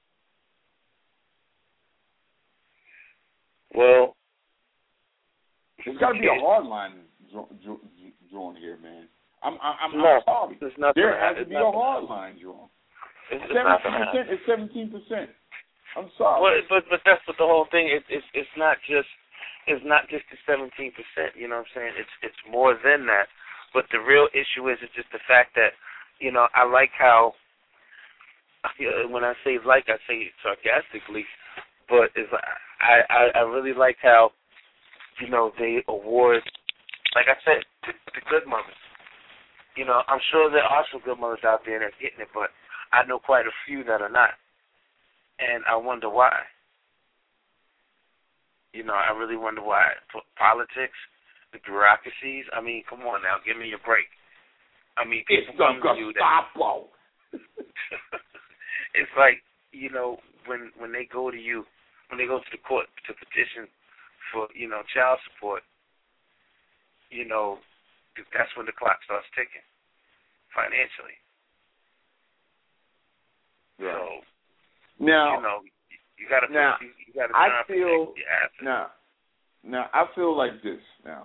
C: Well,
B: there's got to be a hard line drawn here, man. I'm, I'm,
C: no,
B: I'm sorry. There has to be a hard line drawn. Seventeen percent is seventeen percent. I'm sorry.
C: Well, but but that's what the whole thing. It, it's it's not just it's not just the seventeen percent. You know what I'm saying? It's it's more than that. But the real issue is it's just the fact that, you know, I like how, when I say like, I say it sarcastically, but it's, I, I I really like how, you know, they award, like I said, the, the good mothers. You know, I'm sure there are some good mothers out there that's getting it, but I know quite a few that are not. And I wonder why. You know, I really wonder why. P- politics, the bureaucracies, I mean, come on now, give me a break. I mean, people come to you that... It's like, you know, when when they go to you, when they go to the court to petition for, you know, child support, you know, that's when the clock starts ticking financially.
B: Right.
C: So
B: now,
C: you know, you got to
B: now.
C: You, you got to
B: I feel
C: your assets.
B: now. Now I feel like this. Now,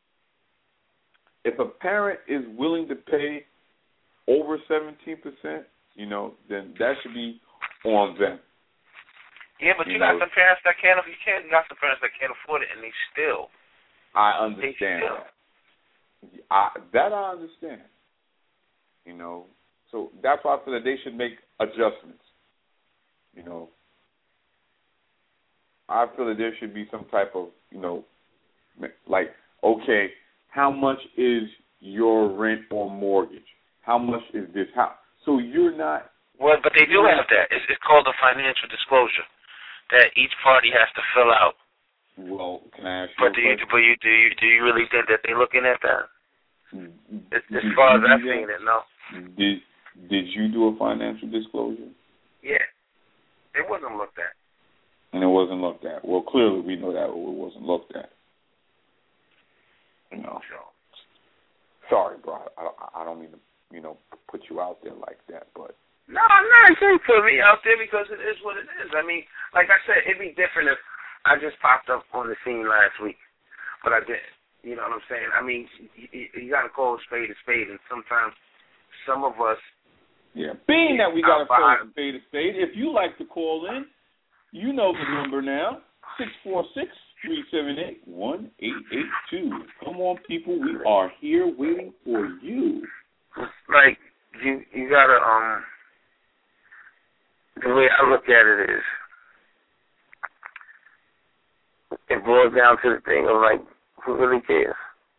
B: if a parent is willing to pay over seventeen percent, you know, then that should be on them.
C: Yeah, but you, you got know, some parents that can't. You can't. You got some parents that can't afford it, and they still.
B: I understand
C: they still.
B: that. I, that I understand. You know, so that's why I feel that they should make adjustments. You know, I feel that there should be some type of, you know, like, okay, how much is your rent or mortgage? How much is this? How? So you're not.
C: Well, but they do have that. It's, it's called a financial disclosure that each party has to fill out.
B: Well, can I ask you?
C: But do you, but you do you do you really think that they're looking at that? As, as
B: did
C: far as I've seen it, no.
B: Did Did you do a financial disclosure?
C: Yeah, it wasn't looked at.
B: And it wasn't looked at. Well, clearly we know that it wasn't looked at. You know.
C: Sure.
B: Sorry, bro. I, I don't mean to, you know, put you out there like that, but.
C: No, I'm not saying put me out there because it is what it is. I mean, like I said, it'd be different if I just popped up on the scene last week, but I didn't. You know what I'm saying? I mean, you, you got to call a spade a spade, and sometimes some of us.
B: Yeah, being that we got to call a spade a spade, if you like to call in, you know the number now, six four six, three seven eight, one eight eight two. Come on, people, we are here waiting for you.
C: Like, you, you got to, um, the way I look at it is, it boils down to the thing of, like, who really cares?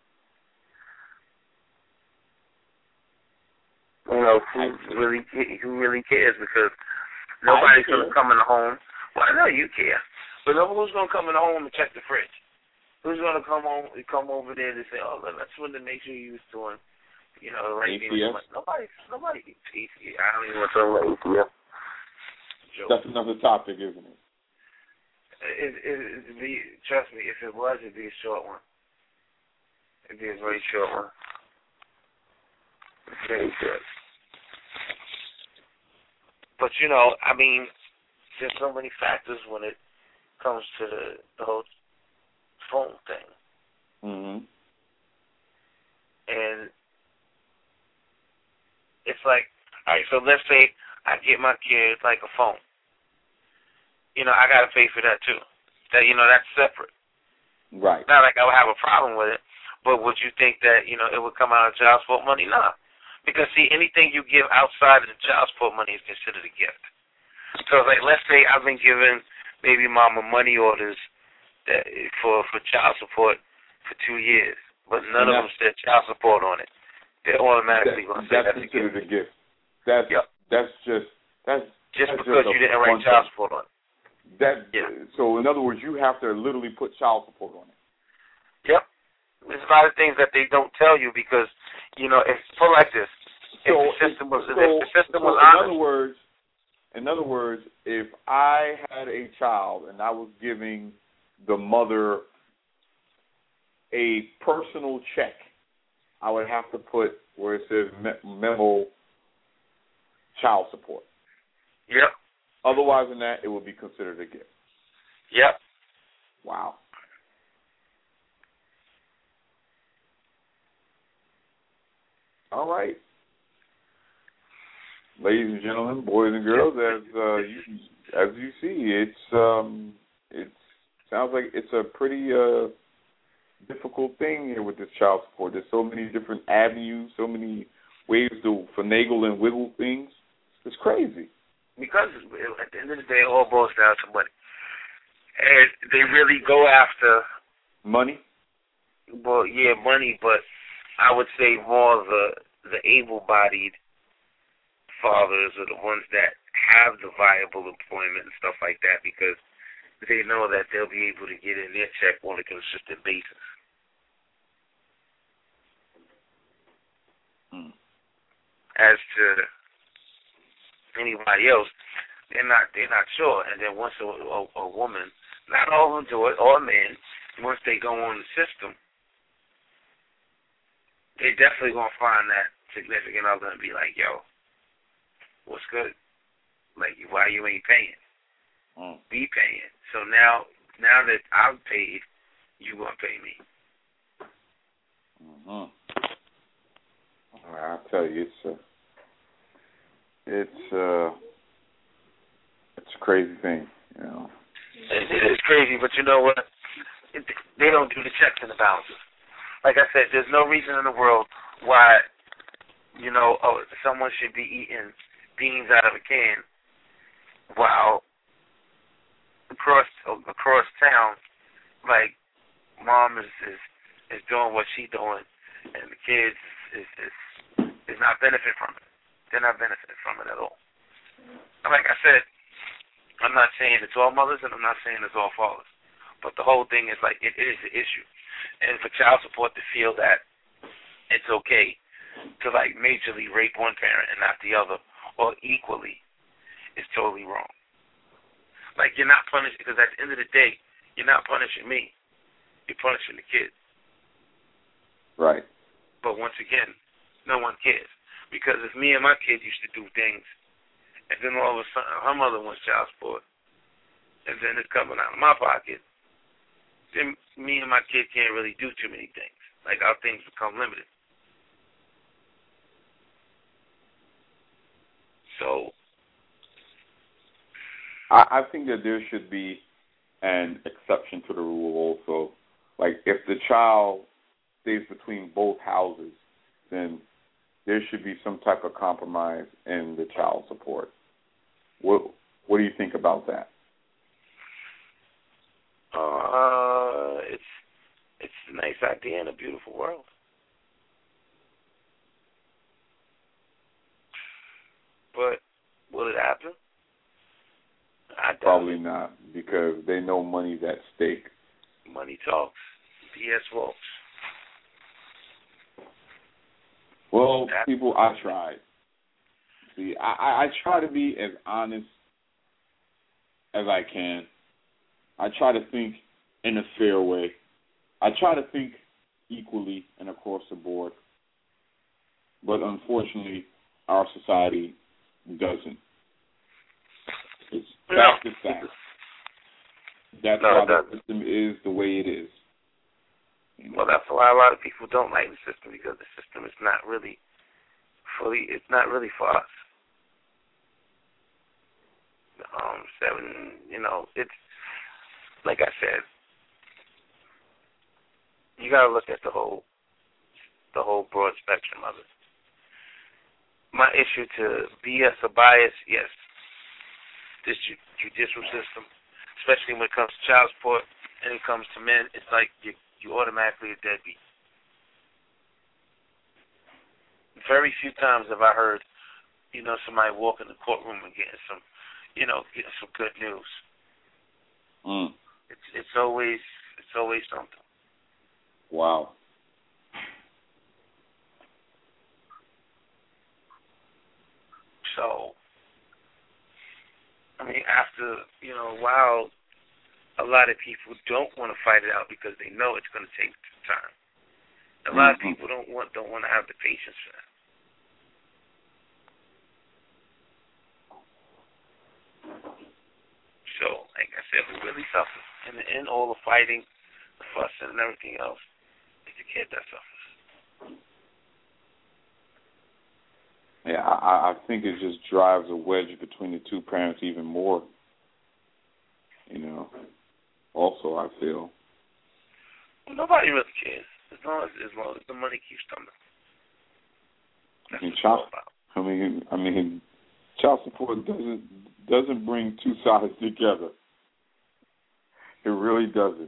C: You know, who really, who really cares? Because nobody's going to come in the home. Well, I know you care. But who's going to come in the home and check the fridge? Who's going to come home, come over there to say, oh, let's run to make sure you're doing, you know, the right thing. Nobody, nobody, I don't even want to talk about A T F.
B: That's another topic, isn't it?
C: It, it, it'd be, trust me, if it was, it'd be a short one. It'd be a very short one. Very short. But, you know, I mean, there's so many factors when it comes to the, the whole phone thing.
B: Mm-hmm.
C: And it's like, all right, so let's say I get my kid, like, a phone. You know, I got to pay for that, too. That, you know, that's separate.
B: Right.
C: Not like I would have a problem with it, but would you think that, you know, it would come out of child support money? Nah. Because, see, anything you give outside of the child support money is considered a gift. So, like, let's say I've been giving baby mama money orders that, for, for child support for two years, but none of them said child support on it. They're automatically going to say that's,
B: that's considered a gift. That's,
C: yep.
B: that's just, that's
C: just
B: that's
C: because
B: just
C: you didn't write child support on it.
B: That,
C: yeah.
B: So, in other words, you have to literally put child support on it.
C: Yep. There's a lot of things that they don't tell you because, you know, it's put like this. If
B: so,
C: the system was,
B: so,
C: if the system
B: so
C: was
B: in
C: honest.
B: other words, in other words, if I had a child and I was giving the mother a personal check, I would have to put where it says memo child support.
C: Yep.
B: Otherwise than that, it would be considered a gift.
C: Yep.
B: Wow. All right. Ladies and gentlemen, boys and girls, as uh, you, as you see, it's um, it sounds like it's a pretty uh, difficult thing here with this child support. There's so many different avenues, so many ways to finagle and wiggle things. It's crazy.
C: Because at the end of the day, it all boils down to money. And they really go after...
B: Money?
C: Well, yeah, money, but I would say more the the able-bodied fathers are the ones that have the viable employment and stuff like that because they know that they'll be able to get in their check on a consistent basis.
B: Hmm.
C: As to anybody else, they're not they're not sure. And then once a, a, a woman, not all of them do it, or men, once they go on the system, they definitely gonna find that significant other and be like, yo, what's good? Like, why you ain't paying?
B: Mm.
C: Be paying. So now, now that I've paid, you gonna pay me.
B: Mm-hmm. All right, I'll tell you, it's a, it's uh, it's a crazy thing, you know.
C: It, it is crazy, but you know what? It, they don't do the checks and the balances. Like I said, there's no reason in the world why, you know, oh, someone should be eating beans out of a can while across across town, like, mom is is, is doing what she's doing, and the kids is, is is not benefiting from it. They're not benefiting from it at all. Like I said, I'm not saying it's all mothers, and I'm not saying it's all fathers, but the whole thing is like it, it is an issue. And for child support to feel that it's okay to, like, majorly rape one parent and not the other, or equally, is totally wrong. Like, you're not punishing, because at the end of the day, you're not punishing me. You're punishing the kid.
B: Right.
C: But once again, no one cares. Because if me and my kid used to do things, and then all of a sudden her mother wants child support, and then it's coming out of my pocket, then me and my kid can't really do too many things. Like, our things become limited. So,
B: I, I think that there should be an exception to the rule also. Like, if the child stays between both houses, then there should be some type of compromise in the child support. What What do you think about that?
C: Uh, nice idea in a beautiful world. But will it happen? I doubt
B: Probably
C: it.
B: not, because they know money's at stake.
C: Money talks. B S walks.
B: Well, people, I tried. See, I, I, I try to be as honest as I can. I try to think in a fair way. I try to think equally and across the board. But unfortunately, our society doesn't. It's fact to fact. That's
C: no,
B: why the system is the way it is. You know?
C: Well, that's why a lot of people don't like the system, because the system is not really fully, it's not really for us. Um, seven, you know, it's, like I said, you got to look at the whole, the whole broad spectrum of it. My issue to B S or bias, yes, this judicial system, especially when it comes to child support and it comes to men, it's like you, you automatically a deadbeat. Very few times have I heard, you know, somebody walk in the courtroom and getting some, you know, getting some good news.
B: Mm.
C: It's it's always it's always something.
B: Wow.
C: So, I mean, after, you know, a while, a lot of people don't want to fight it out because they know it's going to take time. A lot
B: mm-hmm.
C: of people don't want don't want to have the patience for that. So, like I said, we really suffer. And in all the fighting, the fussing, and everything else, it's the kid that suffers.
B: Yeah, I, I think it just drives a wedge between the two parents even more. You know. Also, I feel.
C: Well, nobody really cares as long as as long as the money keeps coming. That's
B: I mean,
C: what it's
B: child,
C: all about.
B: I mean, I mean, child support doesn't doesn't bring two sides together. It really doesn't.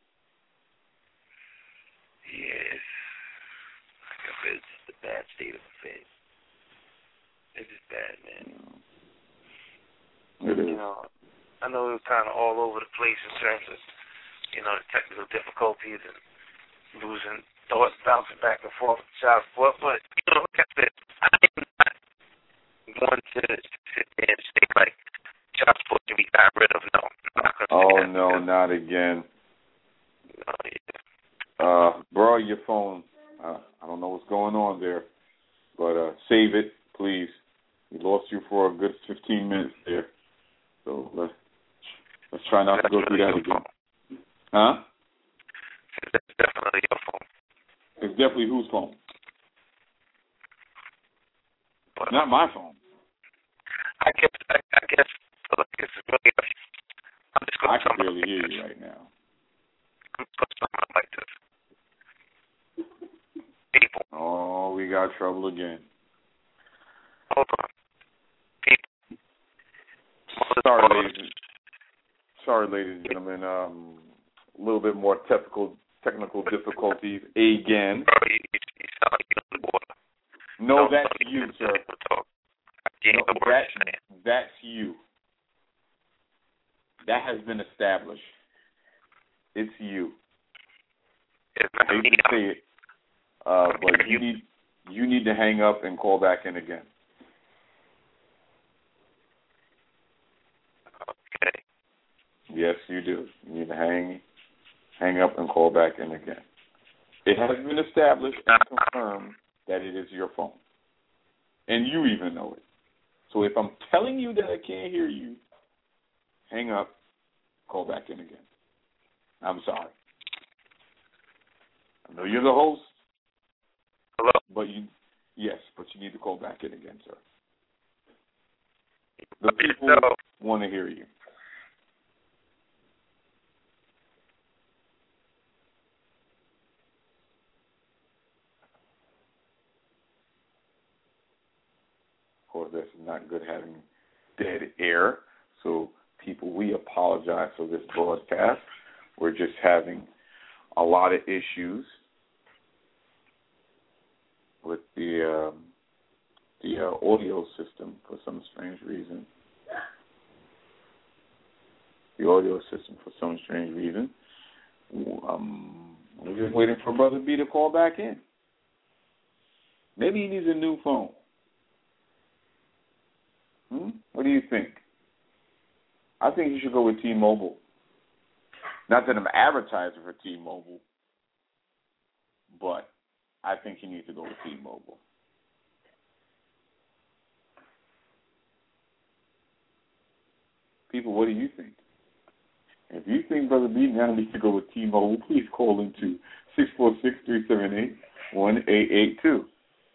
C: Yes, like I said, it's just a bad state of affairs. It's just bad, man.
B: It is.
C: You know, I know it was kind of all over the place in terms of, you know, the technical difficulties and losing thoughts, bouncing back and forth with child support. But, you know, like I said, I am not going to sit there and say, like, child support can be got rid of. No, I'm not going to
B: Oh,
C: say that.
B: no, not again.
C: No, yeah.
B: Uh, borrow your phone. Uh, I don't know what's going on there, but uh, save it, please. We lost you for a good fifteen minutes there. So let's, let's try not
C: That's
B: to go through
C: really
B: that again.
C: Phone.
B: Huh?
C: That's definitely your phone.
B: It's definitely whose phone?
C: But,
B: Not my phone.
C: I guess, I, I guess, look, it's really, I'm just going
B: I
C: to
B: can barely hear you right now.
C: I'm put something like this. People.
B: Oh, we got trouble again.
C: Hold on. People.
B: Sorry, ladies. Sorry, ladies and gentlemen. Um, a little bit more technical technical difficulties again.
C: Bro, you, you sound like you're on the water.
B: No,
C: Don't
B: that's you, sir. No, that, that's you. That has been established. It's you.
C: It's
B: I hate to say it, uh, but you need you need to hang up and call back in again.
C: Okay.
B: Yes, you do. You need to hang hang up and call back in again. It has been established and confirmed that it is your phone. And you even know it. So if I'm telling you that I can't hear you, hang up, call back in again. I'm sorry. I know you're the host.
C: Hello?
B: But you, yes, but you need to call back in again, sir. The people
C: No.
B: want to hear you. Of course, that's not good having dead air. So, people, we apologize for this broadcast. We're just having a lot of issues with the um, the uh, audio system for some strange reason. The audio system for some strange reason. Um, we're just waiting for Brother B to call back in. Maybe he needs a new phone. Hmm? What do you think? I think you should go with T-Mobile. Not that I'm advertising for T-Mobile, but I think you need to go with T-Mobile. People, what do you think? If you think Brother B now needs to go with T-Mobile, please call into six four six, three seven eight, one eight eight two.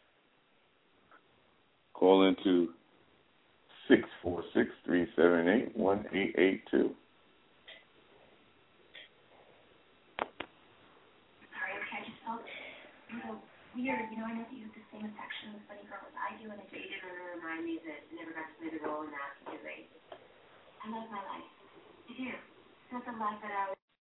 B: Call into six four six, three seven eight, one eight eight two.
E: Sorry, okay, I just felt a little weird. You know, I know that you have the same affection with Bunny Girl as I do, and I didn't really remind me that I never got to play the role in that because I, I love my life. I do. It's not the life that I was.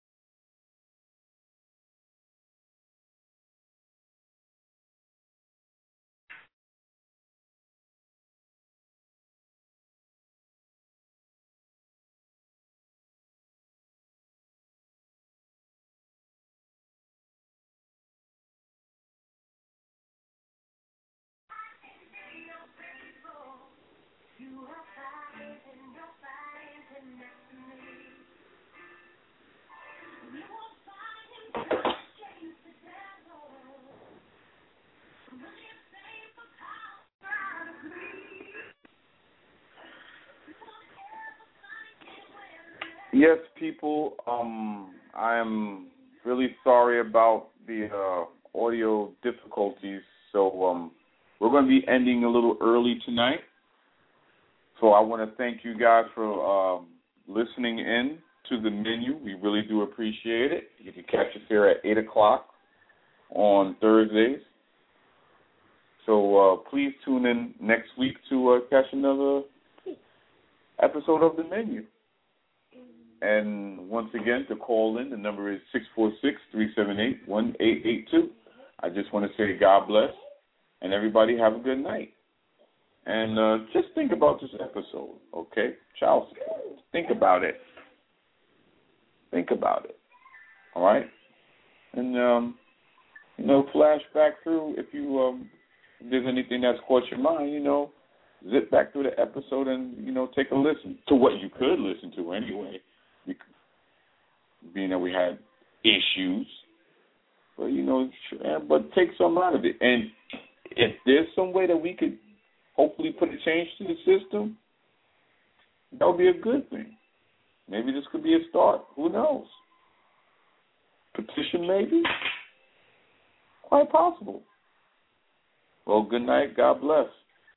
B: Yes, people, um, I am really sorry about the uh, audio difficulties. So um, we're going to be ending a little early tonight. So I want to thank you guys for um, listening in to the menu. We really do appreciate it. You can catch us here at eight o'clock on Thursdays. So uh, please tune in next week to uh, catch another episode of the menu. And once again, to call in, the number is six four six, three seven eight, one eight eight two. I just want to say God bless, and everybody have a good night. And uh, just think about this episode, okay? Child, think about it. Think about it, all right? And, um, you know, flash back through if you um, if there's anything that's caught your mind, you know, zip back through the episode and, you know, take a listen to what you could listen to anyway. Being that we had issues, but you know, but take some out of it. And if there's some way that we could hopefully put a change to the system, that would be a good thing. Maybe this could be a start. Who knows? Petition, maybe. Quite possible. Well, good night. God bless.